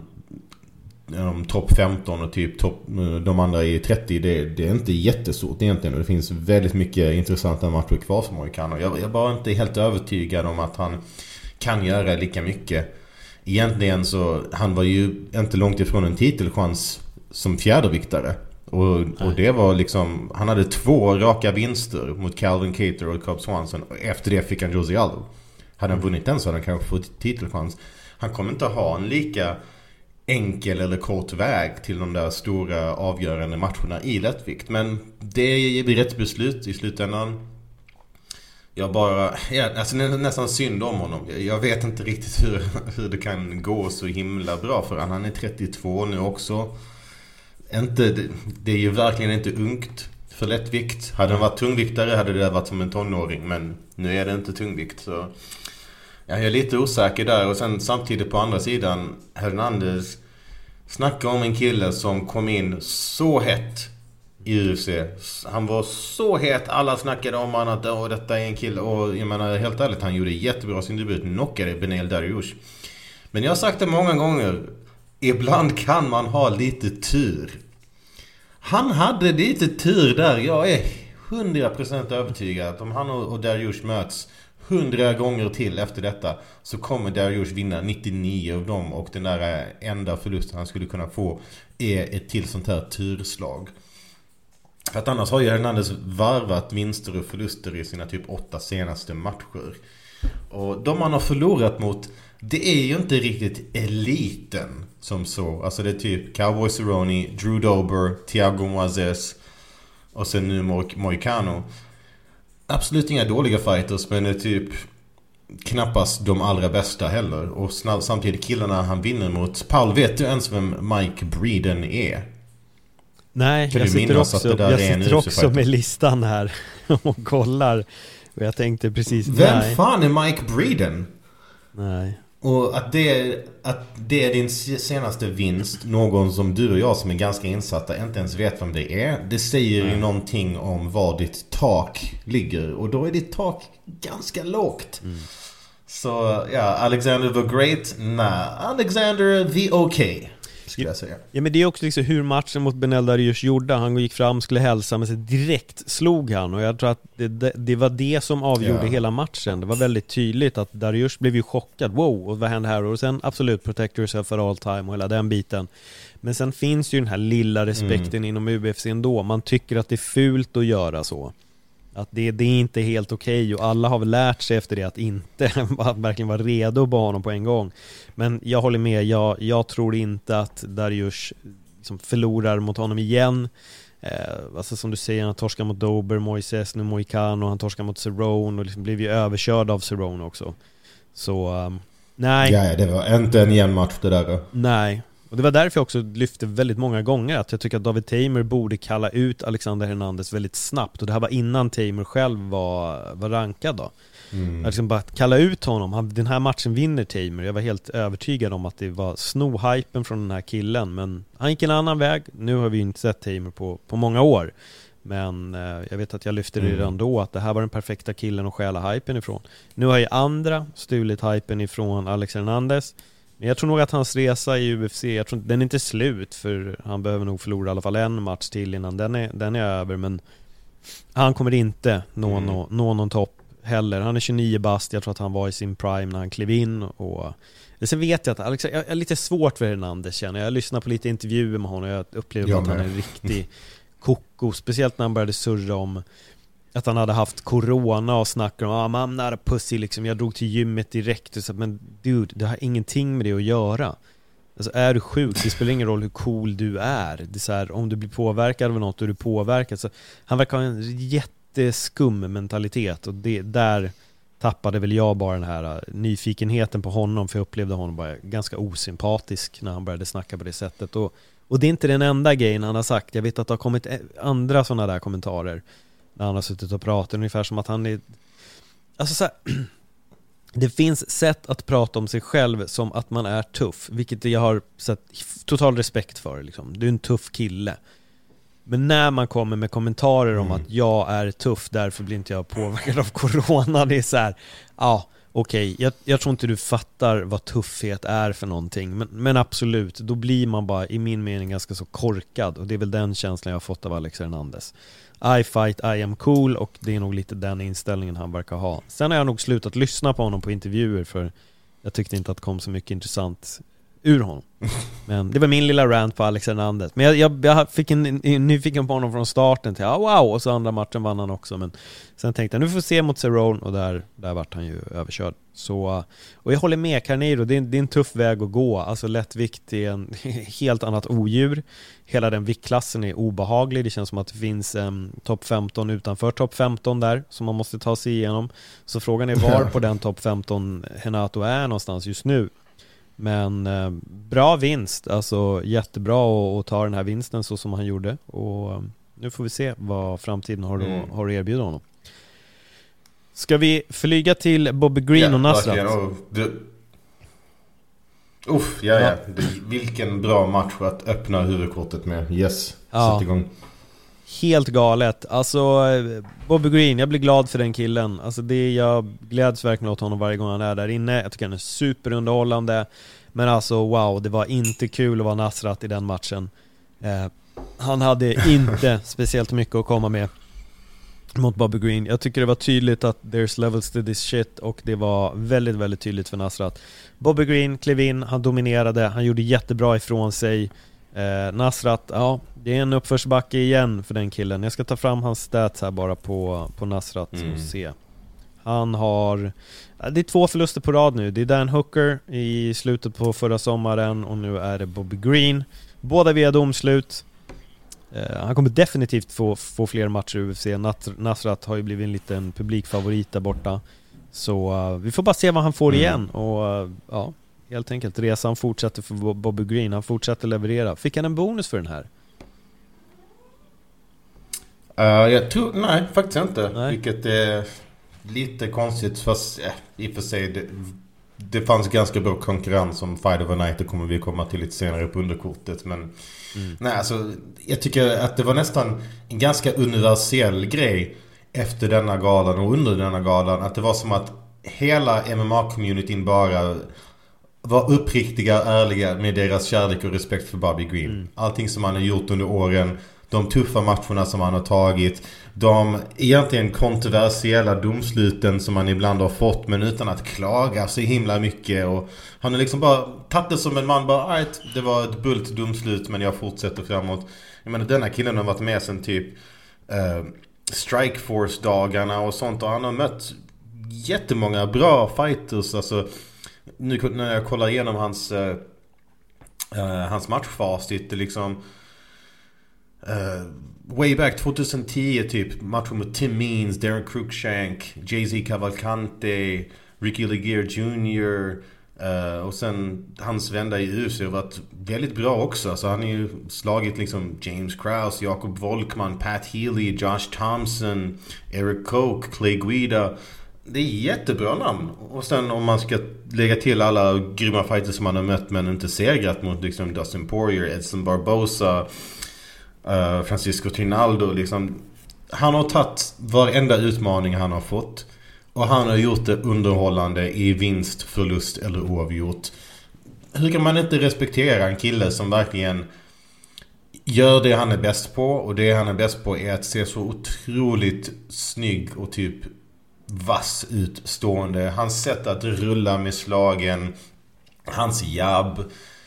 topp 15 och typ de andra i 30, det är inte jättestort egentligen, och det finns väldigt mycket intressanta matcher kvar för Moicano. Jag är bara inte helt övertygad om att han kan göra lika mycket. Egentligen så han var ju inte långt ifrån en titelchans som fjärdeviktare. Och det var liksom, han hade 2 raka vinster mot Calvin Kattar och Cub Swanson, och efter det fick han Jose Aldo. Hade han vunnit den så hade han kanske fått titelchans. Han kommer inte ha en lika enkel eller kort väg till de där stora avgörande matcherna i lättvikt, men det ger rätt beslut i slutändan. Alltså det är nästan synd om honom. Jag vet inte riktigt hur det kan gå så himla bra för han är 32 nu också. Det är ju verkligen inte ungt för lättvikt. Hade han varit tungviktare hade det varit som en tonåring, men nu är det inte tungvikt, så jag är lite osäker där. Och sen samtidigt på andra sidan, Hernandez, snacka om en kille som kom in så hett i UFC. Han var så het, alla snackade om han att detta är en kille, och jag menar helt ärligt, han gjorde jättebra sin debut, knockade Beneil Dariush. Men jag har sagt det många gånger, ibland kan man ha lite tur. Han hade lite tur där. Jag är 100% övertygad att om han och Dariush möts 100 gånger till efter detta, så kommer Dariush vinna 99 av dem, och den där enda förlusten han skulle kunna få är ett till sånt här turslag. För att annars har ju Hernandez varvat vinster och förluster i sina typ 8 senaste matcher. Och de man har förlorat mot, det är ju inte riktigt eliten som så. Alltså det är typ Cowboy Cerrone, Drew Dober, Thiago Moises och sen nu Moicano. Absolut inga dåliga fighters, men det är typ knappast de allra bästa heller. Och samtidigt killarna han vinner mot. Paul, vet du ens vem Mike Breeden är? Nej, jag sitter också med listan här och kollar. Och jag tänkte precis, vem fan är Mike Breeden? Nej. Och att det är din senaste vinst, någon som du och jag som är ganska insatta inte ens vet vem det är. Det säger ju någonting om var ditt tak ligger. Och då är ditt tak ganska lågt. Så ja, Alexander the Great, Alexander the Okay, skulle jag säga. Ja, men det är också liksom hur matchen mot Beneil Dariush gjorde. Han gick fram, skulle hälsa, men så direkt slog han. Och jag tror att det var det som avgjorde hela matchen. Det var väldigt tydligt att Dariush blev ju chockad. Wow, och vad hände här? Och sen absolut protect yourself for all time och hela den biten. Men sen finns ju den här lilla respekten inom UFC ändå. Man tycker att det är fult att göra så. Att det är inte helt okej, och alla har väl lärt sig efter det att inte verkligen vara redo att bara honom på en gång. Men jag håller med, jag tror inte att Dariush liksom förlorar mot honom igen. Alltså som du säger, han torskar mot Dober, Moises, nu Moicano, han torskar mot Cerrone och liksom blev ju överkörd av Cerrone också. Så nej. Ja, det var inte en jämn match det där. Nej. Och det var därför jag också lyfte väldigt många gånger att jag tycker att David Teymur borde kalla ut Alexander Hernandez väldigt snabbt. Och det här var innan Teymur själv var rankad då. Liksom bara kalla ut honom. Den här matchen vinner Teymur. Jag var helt övertygad om att det var snohypen från den här killen. Men han gick en annan väg. Nu har vi inte sett Teymur på många år. Men jag vet att jag lyfte det redan då, att det här var den perfekta killen att stjäla hypen ifrån. Nu har ju andra stulit hypen ifrån Alex Hernandez. Men jag tror nog att hans resa i UFC, jag tror den är inte slut, för han behöver nog förlora i alla fall en match till innan den är över. Men han kommer inte nå någon topp heller. Han är 29 bast, jag tror att han var i sin prime när han klev in. Och sen vet jag att Alex, jag är lite svårt för Hernandez, känner jag. Jag lyssnar på lite intervjuer med honom och jag upplever att han är en riktig koko. Speciellt när han började surra om att han hade haft corona och snackade om I'm not a pussy liksom. Jag drog till gymmet direkt och så, men dude, det har ingenting med det att göra. Alltså är du sjuk, det spelar ingen roll hur cool du är. Det är så här, om du blir påverkad av något och du påverkad, så han verkar ha en jätteskum mentalitet, och det där tappade väl jag bara den här nyfikenheten på honom, för jag upplevde honom bara ganska osympatisk när han började snacka på det sättet. Och det är inte den enda grejen han har sagt. Jag vet att det har kommit andra sådana där kommentarer när han har suttit och pratat, ungefär som att han är, alltså så här, det finns sätt att prata om sig själv som att man är tuff, vilket jag har sett total respekt för liksom. Du är en tuff kille. Men när man kommer med kommentarer om att jag är tuff, därför blir inte jag påverkad av corona, det är så här, ja, okej, jag tror inte du fattar vad tuffhet är för någonting, men absolut, då blir man bara i min mening ganska så korkad, och det är väl den känslan jag har fått av Alex Hernandez. I fight, I am cool, och det är nog lite den inställningen han verkar ha. Sen har jag nog slutat lyssna på honom på intervjuer, för jag tyckte inte att det kom så mycket intressant ur honom. Men det var min lilla rant på Alex Hernandez. Men jag fick en nyfiken på honom från starten till wow, och så andra matchen vann han också. Men sen tänkte jag, nu får vi se mot Cerrone, och där vart han ju överkörd. Så, och jag håller med Carneiro, det är en tuff väg att gå. Alltså lättvikt är en helt annat odjur. Hela den viktklassen är obehaglig. Det känns som att det finns topp 15 utanför topp 15 där som man måste ta sig igenom. Så frågan är var på den topp 15 Renato är någonstans just nu. Men bra vinst, alltså jättebra att ta den här vinsten så som han gjorde, och nu får vi se vad framtiden har att erbjuda honom. Ska vi flyga till Bobby Green och Nasrat? Vilken bra match att öppna huvudkortet med. Yes, ja. Sätt igång. Helt galet. Alltså Bobby Green, jag blir glad för den killen. Alltså jag gläds verkligen åt honom varje gång han är där inne. Jag tycker han är superunderhållande. Men alltså wow, det var inte kul att vara Nasrat i den matchen. Han hade inte speciellt mycket att komma med mot Bobby Green. Jag tycker det var tydligt att there's levels to this shit, och det var väldigt, väldigt tydligt för Nasrat. Bobby Green klev in, han dominerade, han gjorde jättebra ifrån sig. Nasrat, ja, det är en uppförsbacke igen för den killen. Jag ska ta fram hans stats här bara på Nasrat och se. Han har, det är 2 förluster på rad nu. Det är Dan Hooker i slutet på förra sommaren, och nu är det Bobby Green. Båda via domslut. Han kommer definitivt få fler matcher i UFC. Nasrat har ju blivit en liten publikfavorit där borta. Så vi får bara se vad han får igen. Och ja, helt enkelt, resan fortsätter för Bobby Green. Han fortsätter leverera. Fick han en bonus för den här? Jag tror, nej, faktiskt inte. Nej. Vilket är lite konstigt, fast i och för sig det fanns ganska bra konkurrens om Fight of a Night. Det kommer vi komma till lite senare på underkortet. Men nej, alltså, jag tycker att det var nästan en ganska universell grej efter denna galan och under denna galan, att det var som att hela MMA-communityn bara var uppriktiga och ärliga med deras kärlek och respekt för Bobby Green. Allting som han har gjort under åren, de tuffa matcherna som han har tagit, de egentligen kontroversiella domsluten som han ibland har fått, men utan att klaga så himla mycket. Och han har liksom bara tagit det som en man, bara right, det var ett bult domslut, men jag fortsätter framåt. Jag menar, denna killen har varit med sen typ Strikeforce-dagarna och sånt, och han har mött jättemånga bra fighters. Alltså, nu när jag kollar igenom hans matchfacit, liksom way back 2010 typ, matcher mot Tim Means, Darren Cruikshank, Jay-Z Cavalcante, Ricky Legear Jr. Och sen hans vända i UFC har varit väldigt bra också. Så han har ju slagit liksom James Krause, Jakob Volkman, Pat Healy, Josh Thompson, Eric Koch, Clay Guida. Det är jättebra namn. Och sen om man ska lägga till alla grymma fighters som han har mött men inte segrat mot, liksom Dustin Poirier, Edson Barbosa, Francisco Trinaldo, liksom. Han har tagit varenda utmaning han har fått, och han har gjort det underhållande i vinst, förlust eller oavgjort. Hur kan man inte respektera en kille som verkligen gör det han är bäst på. Och det han är bäst på är att se så otroligt snygg och typ vass utstående. Hans sätt att rulla med slagen, hans jabb,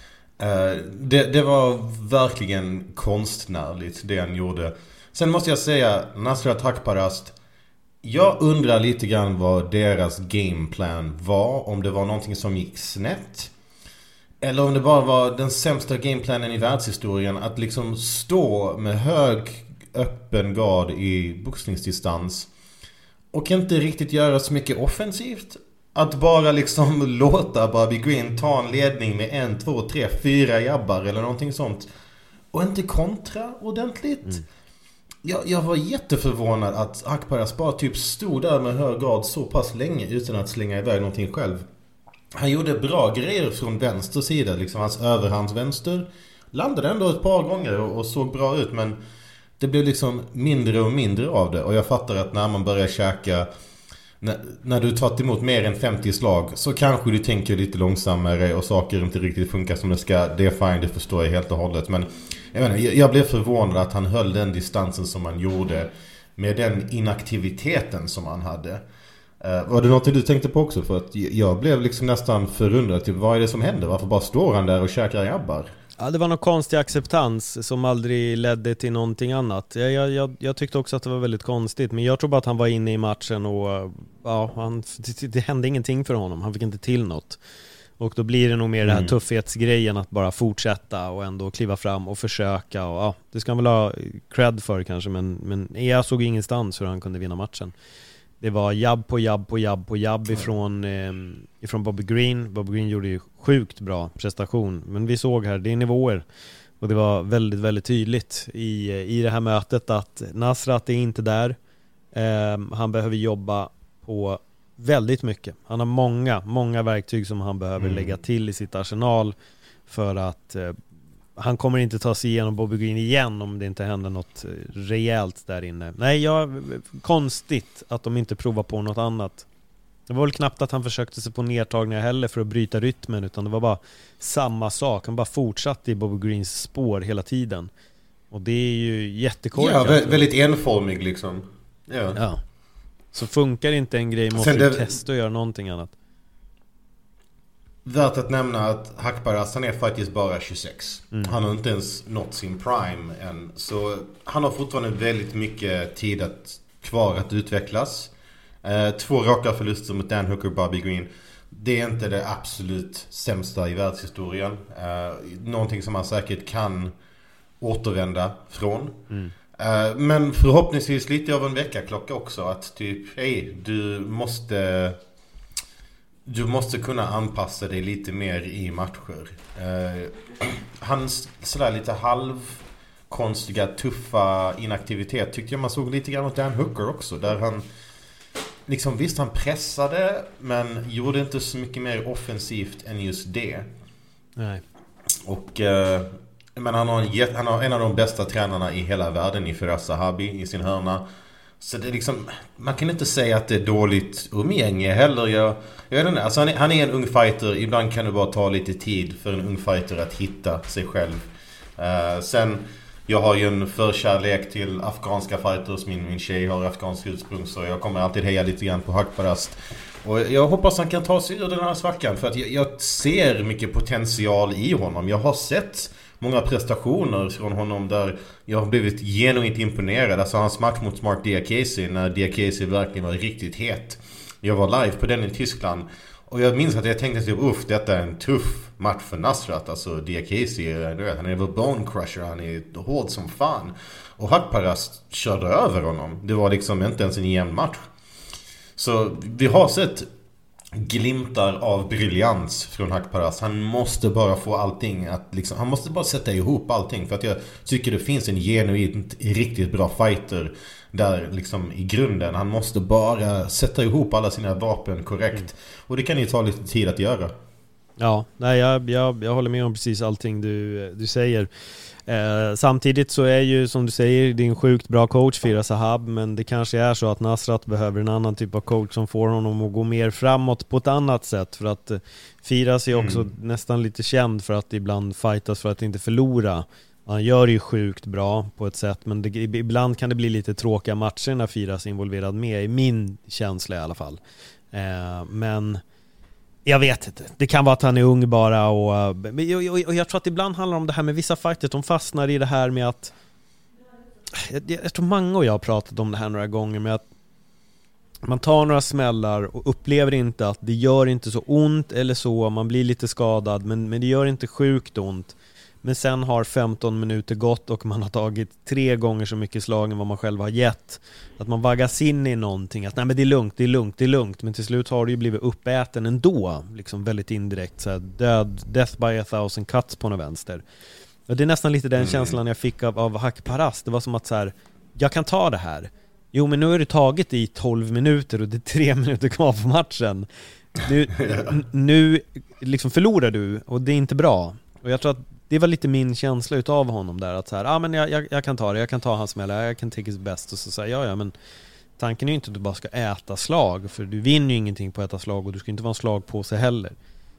det var verkligen konstnärligt det han gjorde. Sen måste jag säga, Nasrat Haqparast, jag undrar lite grann vad deras gameplan var. Om det var någonting som gick snett, eller om det bara var den sämsta gameplanen i världshistorien. Att liksom stå med hög öppen gard i boxningsdistans och inte riktigt göra så mycket offensivt. Att bara liksom låta Bobby Green ta en ledning med 1, 2, 3, 4 jabbar eller någonting sånt. Och inte kontra ordentligt. Jag var jätteförvånad att Haqparast bara typ stod där med hög gard så pass länge utan att slänga iväg någonting själv. Han gjorde bra grejer från vänster sida. Liksom hans överhandsvänster landade ändå ett par gånger och såg bra ut. Men det blev liksom mindre och mindre av det. Och jag fattar att när man börjar käka, när du tagit emot mer än 50 slag, så kanske du tänker lite långsammare och saker inte riktigt funkar som det ska. Det är fine, det förstår jag helt och hållet. Men jag blev förvånad att han höll den distansen som han gjorde med den inaktiviteten som han hade. Var det något du tänkte på också? För att jag blev liksom nästan förundrad. Typ, vad är det som händer? Varför bara står han där och käkar jabbar? Ja, det var någon konstig acceptans som aldrig ledde till någonting annat. Jag tyckte också att det var väldigt konstigt. Men jag tror bara att han var inne i matchen och det hände ingenting för honom. Han fick inte till något. Och då blir det nog mer det här tuffhetsgrejen, att bara fortsätta och ändå kliva fram och försöka. Och, det ska han väl ha cred för kanske. Men jag såg ingenstans hur han kunde vinna matchen. Det var jabb på jabb ifrån Bobby Green. Bobby Green gjorde ju sjukt bra prestation. Men vi såg här, det är nivåer. Och det var väldigt, väldigt tydligt i det här mötet att Nasrat är inte där. Han behöver jobba på väldigt mycket. Han har många verktyg som han behöver lägga till i sitt arsenal. För att han kommer inte ta sig igenom Bobby Green igen om det inte händer något rejält där inne. Nej, konstigt att de inte provar på något annat. Det var väl knappt att han försökte sig på nedtagningar heller för att bryta rytmen, utan det var bara samma sak. Han bara fortsatte i Bobby Greens spår hela tiden. Och det är ju jättekorkat. Ja, väldigt enformig liksom. Ja. Så funkar inte en grej, måste du testa och göra någonting annat. Värt att nämna att Haqparast, han är faktiskt bara 26. Han har inte ens nått sin prime än. Så han har fortfarande väldigt mycket tid kvar att utvecklas. 2 raka förluster mot Dan Hooker och Bobby Green. Det är inte det absolut sämsta i världshistorien. Någonting som man säkert kan återvända från. Men förhoppningsvis lite av en veckaklocka också. Att typ, du måste kunna anpassa dig lite mer i matcher. Hans sådär lite halvkonstiga, tuffa inaktivitet tyckte jag man såg lite grann mot Dan Hooker också. Där han liksom, visst han pressade, men gjorde inte så mycket mer offensivt än just det. Nej. Och men han har en av de bästa tränarna i hela världen i Firas Zahabi i sin hörna. Så det är liksom, man kan inte säga att det är dåligt umgänge heller. Jag vet inte, alltså han är en ung fighter. Ibland kan det bara ta lite tid för en ung fighter att hitta sig själv. Sen, jag har ju en förkärlek till afghanska fighters. Min tjej har afghansk ursprung, så jag kommer alltid heja lite grann på Haqparast. Och jag hoppas han kan ta sig ur den här svackan. För att jag ser mycket potential i honom. Jag har sett många prestationer från honom där jag har blivit genuint imponerad. Alltså hans match mot Mark Diakese, när Diakese verkligen var riktigt het. Jag var live på den i Tyskland. Och jag minns att jag tänkte typ, detta är en tuff match för Nasrat. Alltså Diakese, han är väl bone crusher, han är hård som fan. Och Haqparast körde över honom. Det var liksom inte ens en jämn match. Så vi har sett glimtar av briljans från Haqparast. Han måste bara få allting att liksom, han måste bara sätta ihop allting. För att jag tycker det finns en genuint riktigt bra fighter där liksom i grunden. Han måste bara sätta ihop alla sina vapen korrekt. Och det kan ju ta lite tid att göra. Ja, nej, jag håller med om precis allting du säger. Samtidigt så är ju, som du säger, det är en sjukt bra coach, Firas Zahab, men det kanske är så att Nasrat behöver en annan typ av coach som får honom att gå mer framåt på ett annat sätt. För att Firas är också nästan lite känd för att ibland fightas för att inte förlora. Han gör det ju sjukt bra på ett sätt, men ibland kan det bli lite tråkiga matcher när Firas är involverad med, i min känsla i alla fall. Men jag vet inte, det kan vara att han är ung bara, och jag tror att ibland handlar det om det här med vissa fighters, de fastnar i det här med att jag tror många och jag har pratat om det här några gånger, med att man tar några smällar och upplever inte att det gör inte så ont eller så, man blir lite skadad, men det gör inte sjukt ont. Men sen har 15 minuter gått och man har tagit 3 gånger så mycket slag än vad man själv har gett. Att man vaggas in i någonting, att nej, men det är lugnt, men till slut har det ju blivit uppäten ändå, liksom väldigt indirekt, så här, death by 1000 cuts på någon vänster. Och det är nästan lite den känslan jag fick av Haqparast. Det var som att så här, jag kan ta det här. Jo, men nu har du tagit i 12 minuter och det är 3 minuter kvar på matchen. Nu liksom förlorar du, och det är inte bra. Och jag tror att det var lite min känsla utav honom där, att så här, men jag kan ta det, jag kan ta hans smäll, jag kan take his best, och så säger ja, men tanken är ju inte att du bara ska äta slag, för du vinner ju ingenting på att äta slag, och du ska inte vara en slag på sig heller.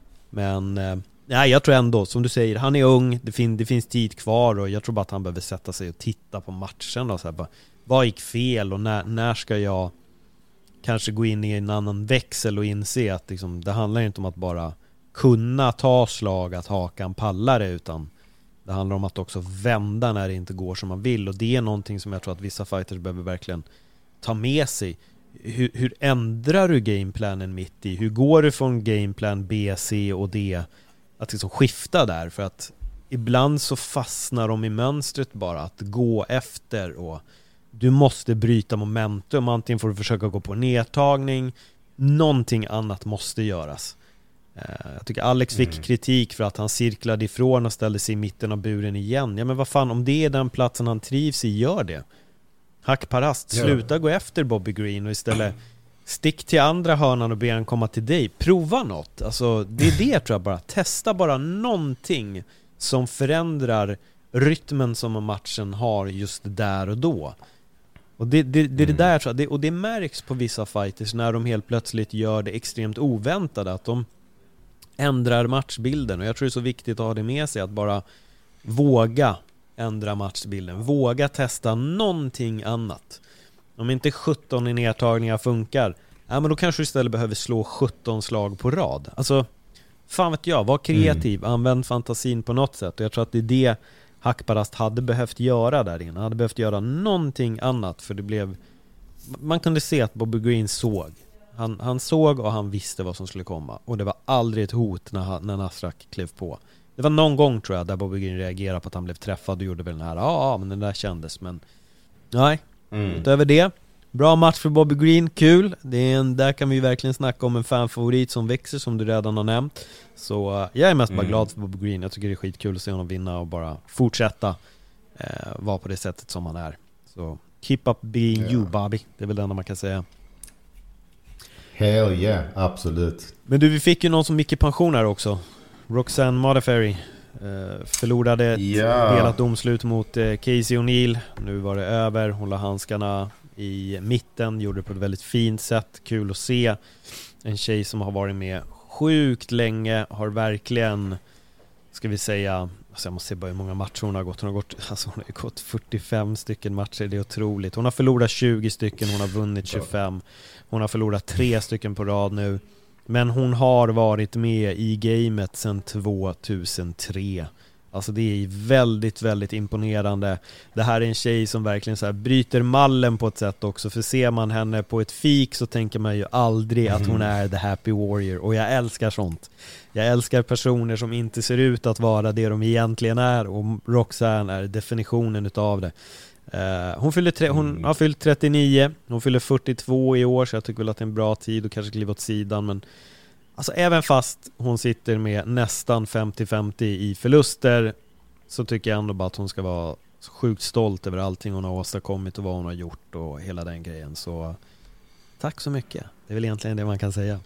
Men jag tror ändå, som du säger, han är ung, det finns tid kvar, och jag tror bara att han behöver sätta sig och titta på matchen och så här, bara, vad gick fel, och när ska jag kanske gå in i en annan växel och inse att liksom, det handlar inte om att bara kunna ta slag, att Hakan pallar det, utan det handlar om att också vända när det inte går som man vill. Och det är någonting som jag tror att vissa fighters behöver verkligen ta med sig. Hur ändrar du gameplanen mitt i? Hur går du från gameplan B, C och D att liksom skifta där? För att ibland så fastnar de i mönstret bara, att gå efter, och du måste bryta momentum. Antingen får du försöka gå på nedtagning, någonting annat måste göras. Jag tycker Alex fick kritik för att han cirklade ifrån och ställde sig i mitten av buren igen. Ja, men vad fan, om det är den platsen han trivs i, gör det. Haqparast, sluta gå efter Bobby Green och istället stick till andra hörnan och be han komma till dig. Prova något. Alltså, det är det, tror jag, bara. Testa bara någonting som förändrar rytmen som matchen har just där och då. Och det där, tror jag, och det märks på vissa fighters när de helt plötsligt gör det extremt oväntade, att de ändrar matchbilden. Och jag tror det är så viktigt att ha det med sig, att bara våga ändra matchbilden, våga testa någonting annat. Om inte 17 i nedtagningar funkar, men då kanske du istället behöver slå 17 slag på rad. Alltså, fan vet jag, var kreativ, använd fantasin på något sätt. Och jag tror att det är det Haqparast hade behövt göra där inne. Han hade behövt göra någonting annat, för det blev, man kunde se att Bobby Green såg. Han såg och han visste vad som skulle komma. Och det var aldrig ett hot när Nasrak klev på. Det var någon gång, tror jag, där Bobby Green reagerade på att han blev träffad och gjorde väl den här, men den där kändes, men nej, utöver det, bra match för Bobby Green, kul. Där kan vi verkligen snacka om en fanfavorit som växer, som du redan har nämnt. Så jag är mest bara glad för Bobby Green. Jag tycker det är skitkul att se honom vinna och bara fortsätta vara på det sättet som han är. Så keep up being you, Bobby. Det är väl det enda man kan säga. Hell yeah, absolut. Men du, vi fick ju någon som gick i pension här också. Roxanne Modafferi förlorade ett delat domslut mot Casey O'Neill. Nu var det över. Hon la handskarna i mitten, gjorde det på ett väldigt fint sätt. Kul att se en tjej som har varit med sjukt länge, har verkligen, ska vi säga, alltså jag måste se bara hur många matcher hon har gått. Hon har gått 45 stycken matcher, det är otroligt. Hon har förlorat 20 stycken, hon har vunnit 25. Hon har förlorat 3 stycken på rad nu. Men hon har varit med i gamet sedan 2003. Alltså det är väldigt, väldigt imponerande. Det här är en tjej som verkligen så här bryter mallen på ett sätt också. För ser man henne på ett fik så tänker man ju aldrig att hon är the happy warrior. Och jag älskar sånt. Jag älskar personer som inte ser ut att vara det de egentligen är. Och Roxanne är definitionen utav det. Hon har fyllt 39. Hon fyller 42 i år, så jag tycker väl att det är en bra tid och kanske kliva åt sidan. Men alltså, även fast hon sitter med nästan 50-50 i förluster, så tycker jag ändå bara att hon ska vara sjukt stolt över allting hon har åstadkommit och vad hon har gjort och hela den grejen. Så tack så mycket. Det är väl egentligen det man kan säga.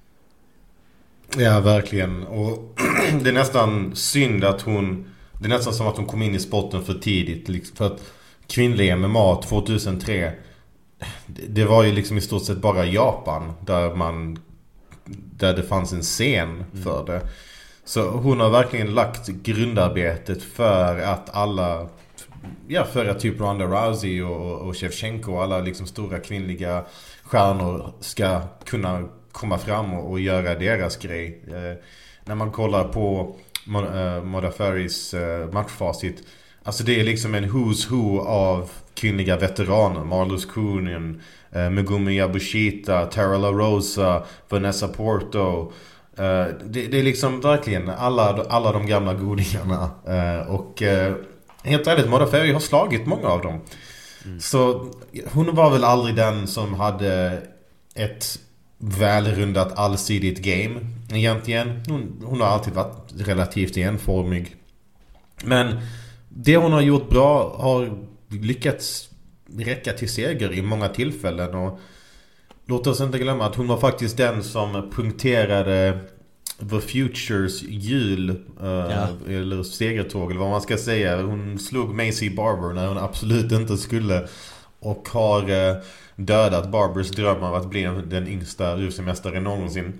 Ja, verkligen. Och det är nästan synd att det är nästan som att hon kom in i sporten för tidigt, liksom, för att kvinnliga MMA 2003, det var ju liksom i stort sett bara Japan där det fanns en scen för det. Så hon har verkligen lagt grundarbetet för att alla, för att typ Ronda Rousey och Shevchenko och alla liksom stora kvinnliga stjärnor ska kunna komma fram och göra deras grej. När man kollar på Modafferi's matchfacit, alltså det är liksom en who's who av kvinnliga veteraner. Marloes Coenen, Megumi Yabushita, Tara La Rosa, Vanessa Porto. Det är liksom verkligen alla de gamla godingarna. Och helt ärligt, Modafferi har slagit många av dem. Så hon var väl aldrig den som hade ett välrundat allsidigt game egentligen. Hon har alltid varit relativt enformig. Men det hon har gjort bra har lyckats räcka till seger i många tillfällen. Och låt oss inte glömma att hon var faktiskt den som punkterade The Futures jul eller segertåg eller vad man ska säga. Hon slog Macy Barber när hon absolut inte skulle, och har dödat Barbers dröm av att bli den yngsta UFC-mästaren någonsin.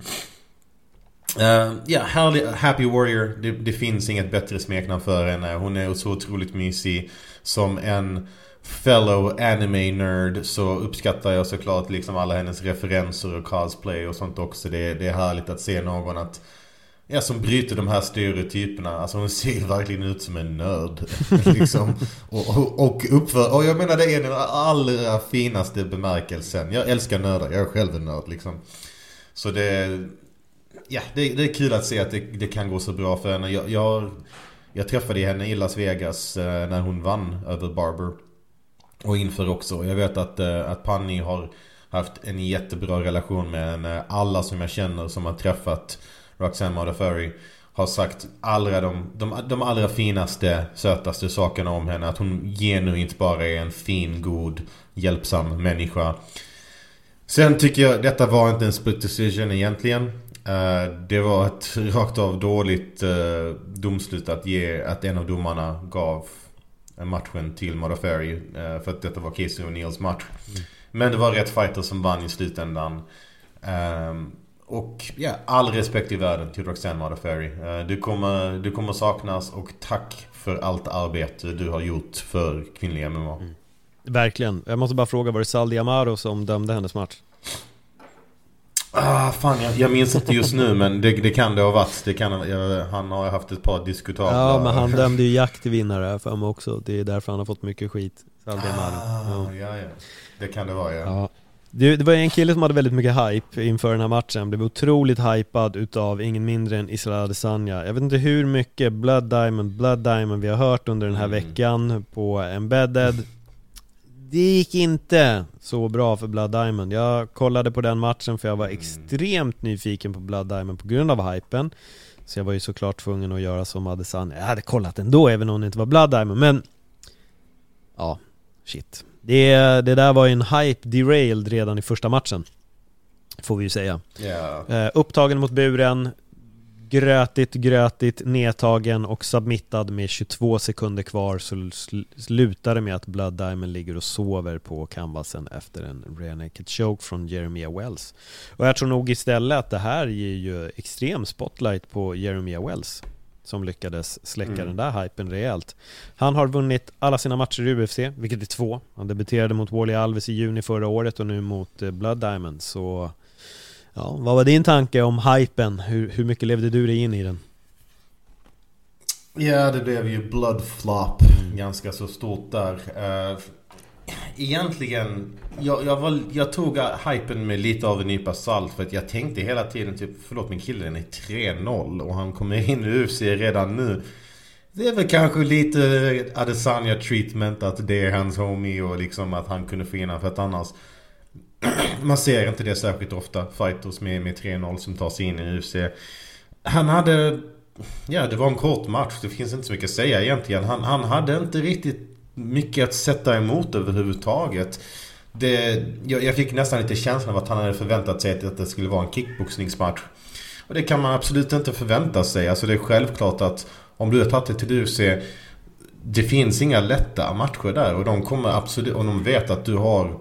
Happy Warrior, det finns inget bättre smeknamn för henne. Hon är så otroligt mysig. Som en fellow anime-nerd så uppskattar jag såklart liksom alla hennes referenser och cosplay och sånt också. Det är härligt att se någon som bryter de här stereotyperna. Alltså hon ser verkligen ut som en nörd liksom. och jag menar det är den allra finaste bemärkelsen. Jag älskar nördar, jag är själv en nörd liksom. Så det är kul att se att det kan gå så bra för henne. Jag träffade henne i Las Vegas när hon vann över Barber. Och inför också. Jag vet att Panni har haft en jättebra relation med henne. Alla som jag känner som har träffat Roxanne Modafferi har sagt de allra finaste, sötaste sakerna om henne. Att hon genuint bara är en fin, god, hjälpsam människa. Sen tycker jag detta var inte en split decision egentligen. Det var ett rakt av dåligt domslut att en av domarna gav matchen till Modafferi för att detta var Casey O'Neills match. Men det var rätt fighter som vann i slutändan. Och all respekt i världen till Roxanne Modafferi. Du kommer saknas, och tack för allt arbete du har gjort för kvinnliga MMA. Verkligen. Jag måste bara fråga, var det Saldi Amaro som dömde hennes match? Jag minns inte just nu, men det kan det ha varit. Han har haft ett par diskutabla. Ja, men han dömde ju Jack till vinnare för mig också. Det är därför han har fått mycket skit. Saldi Amaro. Ja. Det kan det vara, ja. Det var en kille som hade väldigt mycket hype inför den här matchen. Blev otroligt hypad utav ingen mindre än Israel Adesanya. Jag vet inte hur mycket Blood Diamond vi har hört under den här veckan på Embedded. Det gick inte så bra för Blood Diamond. Jag kollade på den matchen för jag var extremt nyfiken på Blood Diamond på grund av hypen. Så jag var ju såklart tvungen att göra som Adesanya. Jag hade kollat ändå även om det inte var Blood Diamond. Men ja, shit. Det där var ju en hype derailed redan i första matchen, får vi ju säga. Upptagen mot buren, grötigt, nedtagen och submittad med 22 sekunder kvar, så slutar det med att Blood Diamond ligger och sover på canvasen efter en rear naked choke från Jeremiah Wells. Och jag tror nog istället att det här ger ju extrem spotlight på Jeremiah Wells, som lyckades släcka den där hypen rejält. Han har vunnit alla sina matcher i UFC, vilket är 2. Han debuterade mot Wally Alves i juni förra året och nu mot Blood Diamond. Så ja, vad var din tanke om hypen? Hur mycket levde du dig in i den? Ja, det blev ju blood flop ganska så stort där. Egentligen jag tog hypen med lite av en nypa salt, för att jag tänkte hela tiden typ, förlåt, min kille är 3-0 och han kommer in i UFC redan nu. Det är väl kanske lite Adesanya treatment, att det är hans homie och liksom att han kunde få in, för att annars man ser inte det särskilt ofta, fighters med 3-0 som tar sig in i UFC. Han hade, det var en kort match, det finns inte så mycket att säga egentligen. Han hade inte riktigt mycket att sätta emot överhuvudtaget. Jag fick nästan lite känslan av att han hade förväntat sig att det skulle vara en kickboxningsmatch. Och det kan man absolut inte förvänta sig. Alltså det är självklart att om du har tagit det till UFC, det finns inga lätta matcher där. Och de kommer absolut, om de vet att du har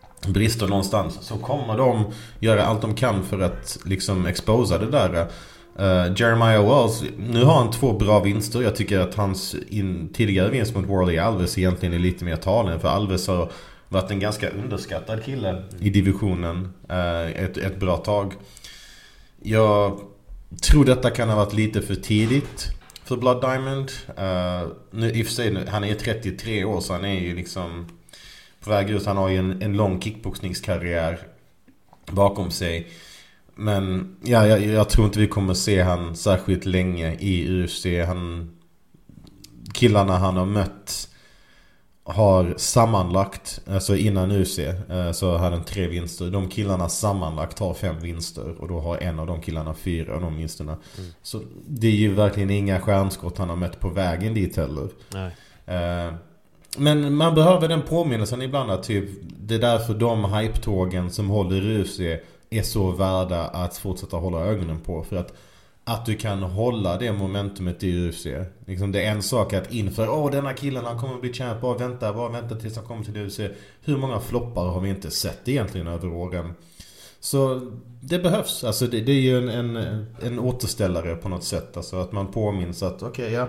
brister någonstans, så kommer de göra allt de kan för att liksom exposa det där. Jeremiah Wells, nu har han 2 bra vinster. Jag tycker att hans tidigare vinst mot Warley Alves egentligen är lite mer talande, för Alves har varit en ganska underskattad kille i divisionen ett bra tag. Jag tror detta kan ha varit lite för tidigt för Blood Diamond. Nu, i och för sig, han är 33 år, så han är ju liksom på väg ut. Han har ju en lång kickboxningskarriär bakom sig. Men ja, jag tror inte vi kommer se han särskilt länge i UFC. Killarna han har mött har sammanlagt, alltså innan UFC så hade han 3 vinster. De killarna sammanlagt har 5 vinster, och då har en av de killarna 4 av de vinsterna. Så det är ju verkligen inga stjärnskott han har mött på vägen dit heller. Nej. Men man behöver den påminnelsen ibland att typ, det är därför de hype-tågen som håller UFC är så värda att fortsätta hålla ögonen på. För att du kan hålla det momentumet i UFC. Liksom, det är en sak att inför denna killen, han kommer att bli champ, bara vänta tills han kommer till UFC. Hur många floppar har vi inte sett egentligen över åren? Så det behövs. Alltså det är ju en återställare på något sätt. Alltså att man påminns att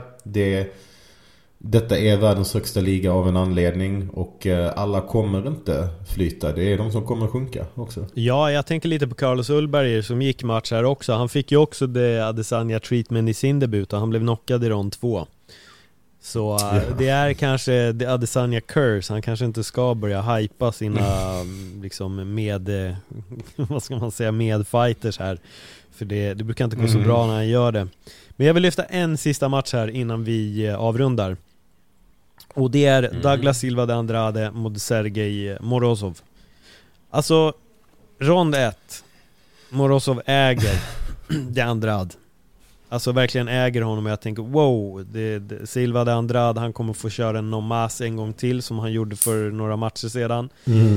detta är världens högsta liga av en anledning, och alla kommer inte flyta. Det är de som kommer sjunka också. Ja, jag tänker lite på Carlos Ullberger som gick match här också. Han fick ju också det Adesanya treatment i sin debut, och han blev knockad i rond 2. Så det är kanske det Adesanya curse. Han kanske inte ska börja hypa sina liksom vad ska man säga, medfighters här. För det brukar inte gå så bra när han gör det. Men jag vill lyfta en sista match här innan vi avrundar. Och det är Douglas Silva de Andrade mot Sergej Morozov. Alltså, rond 1. Morozov äger de Andrade. Alltså verkligen äger honom, och jag tänker wow, Silva de Andrade, han kommer få köra en nomas en gång till som han gjorde för några matcher sedan.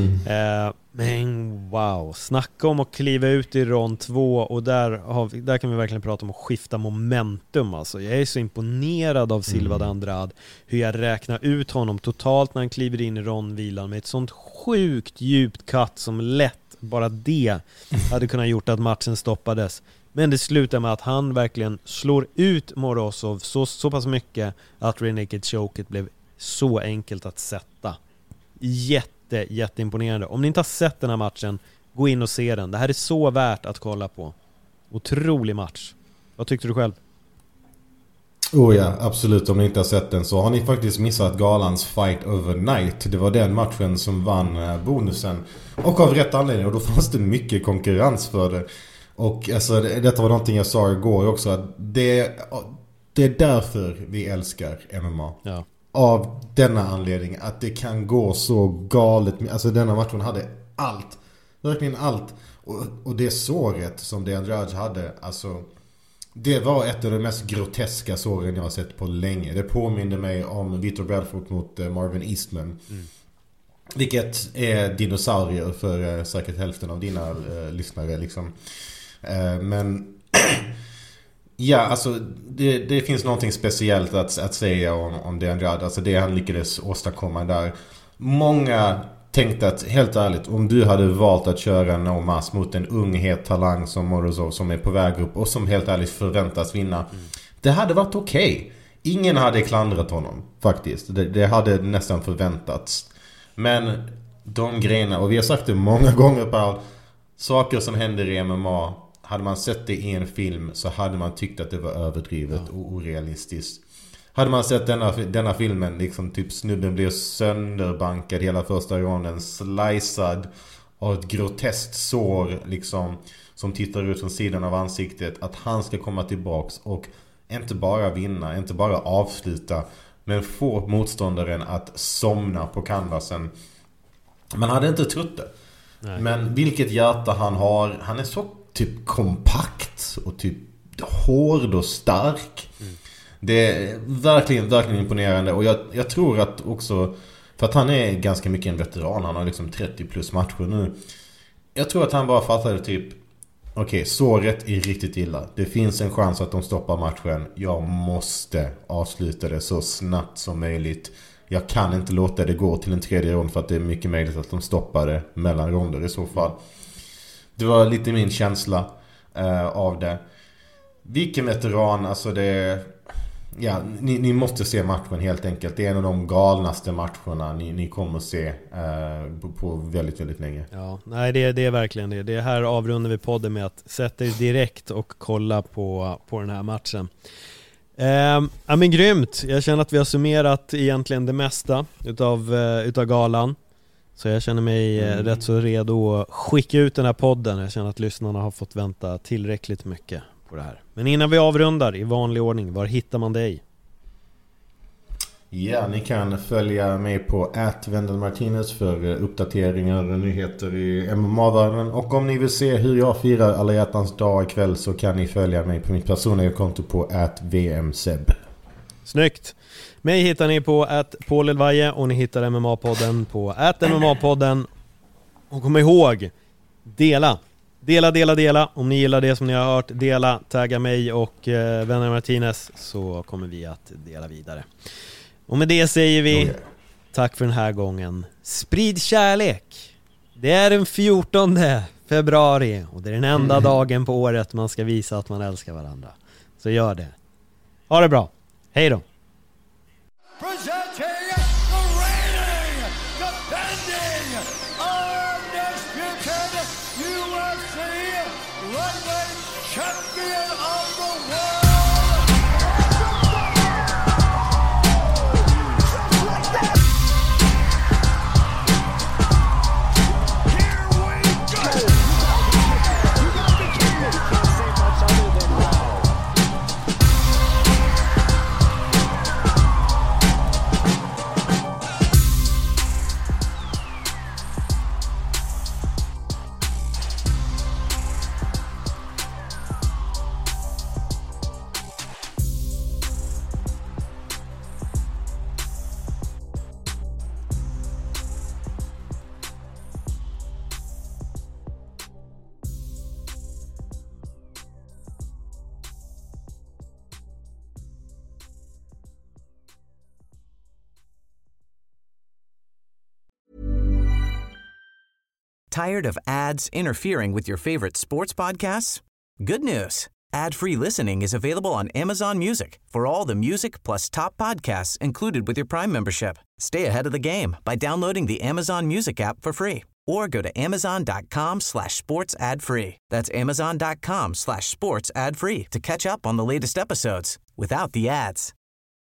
Men wow, snacka om att kliva ut i rond 2, och där kan vi verkligen prata om att skifta momentum. Alltså, jag är så imponerad av Silva de Andrade, hur jag räknar ut honom totalt när han kliver in i rondvilan med ett sånt sjukt djupt cut som lätt, bara det hade kunnat gjort att matchen stoppades. Men det slutar med att han verkligen slår ut Morozov så pass mycket att rear naked choket blev så enkelt att sätta. Jätteimponerande. Om ni inte har sett den här matchen, gå in och se den. Det här är så värt att kolla på. Otrolig match. Vad tyckte du själv? Oh ja, absolut. Om ni inte har sett den så har ni faktiskt missat galans Fight Overnight. Det var den matchen som vann bonusen. Och av rätt anledning. Och då fanns det mycket konkurrens för det. Och alltså, detta var någonting jag sa igår också, att det är därför vi älskar MMA. Ja. Av denna anledning, att det kan gå så galet. Alltså denna matchen hade allt. Verkligen allt. Och det såret som de Andrade hade, alltså det var ett av de mest groteska såren jag har sett på länge. Det påminner mig om Vitor Belfort mot Marvin Eastman. Vilket är dinosaurier för säkert hälften av dina lyssnare liksom. Men ja, alltså det finns någonting speciellt att säga om de Andrade. Alltså det han lyckades åstadkomma där. Många tänkte att, helt ärligt, om du hade valt att köra no mas mot en ung het talang som Morozov, som är på väg upp och som helt ärligt förväntas vinna, det hade varit okej. Ingen hade klandrat honom faktiskt. Det hade nästan förväntats. Men de grejerna, och vi har sagt det många gånger på saker som händer i MMA, hade man sett det i en film så hade man tyckt att det var överdrivet och orealistiskt. Hade man sett denna filmen, liksom typ snubben blev sönderbankad hela första ronden, slicead av ett groteskt sår liksom, som tittar ut från sidan av ansiktet, att han ska komma tillbaks och inte bara vinna, inte bara avsluta, men få motståndaren att somna på canvasen. Man hade inte trott det. Nej. Men vilket hjärta han har. Han är så typ kompakt och typ hård och stark. Det är verkligen, verkligen imponerande. Och jag tror att också, för att han är ganska mycket en veteran, han har liksom 30 plus matcher nu. Jag tror att han bara fattade typ, okej, såret är riktigt illa. Det finns en chans att de stoppar matchen. Jag måste avsluta det så snabbt som möjligt. Jag kan inte låta det gå till en tredje rond, för att det är mycket möjligt att de stoppar det mellan ronder i så fall. Det var lite min känsla av det. Vilken veteran, alltså det... Ja, ni måste se matchen helt enkelt. Det är en av de galnaste matcherna ni kommer att se på väldigt, väldigt länge. Ja, nej det är verkligen det. Det här avrundar vi podden med att sätta er direkt och kolla på den här matchen. Ja men grymt. Jag känner att vi har summerat egentligen det mesta utav galan. Så jag känner mig rätt så redo att skicka ut den här podden. Jag känner att lyssnarna har fått vänta tillräckligt mycket på det här. Men innan vi avrundar i vanlig ordning, var hittar man dig? Ja, ni kan följa mig på @vendelmartinez för uppdateringar och nyheter i MMA-världen. Och om ni vill se hur jag firar alla hjärtans dag ikväll så kan ni följa mig på mitt personliga konto på @vmseb. Snyggt! Mig hittar ni på @paulelvaje och ni hittar MMA-podden på @MMA-podden. Och kom ihåg, dela. Om ni gillar det som ni har hört, dela, tagga mig och Vendel Martinez så kommer vi att dela vidare. Och med det säger vi tack för den här gången. Sprid kärlek. Det är den 14 februari och det är den enda dagen på året man ska visa att man älskar varandra. Så gör det. Ha det bra. Hej då. Presenting the reigning, defending, undisputed UFC lightweight champion of the world. Here we go. You gotta be kidding me. Can't say much other than wow. Tired of ads interfering with your favorite sports podcasts? Good news. Ad-free listening is available on Amazon Music for all the music plus top podcasts included with your Prime membership. Stay ahead of the game by downloading the Amazon Music app for free or go to amazon.com/sports ad free. That's amazon.com/sports ad free to catch up on the latest episodes without the ads.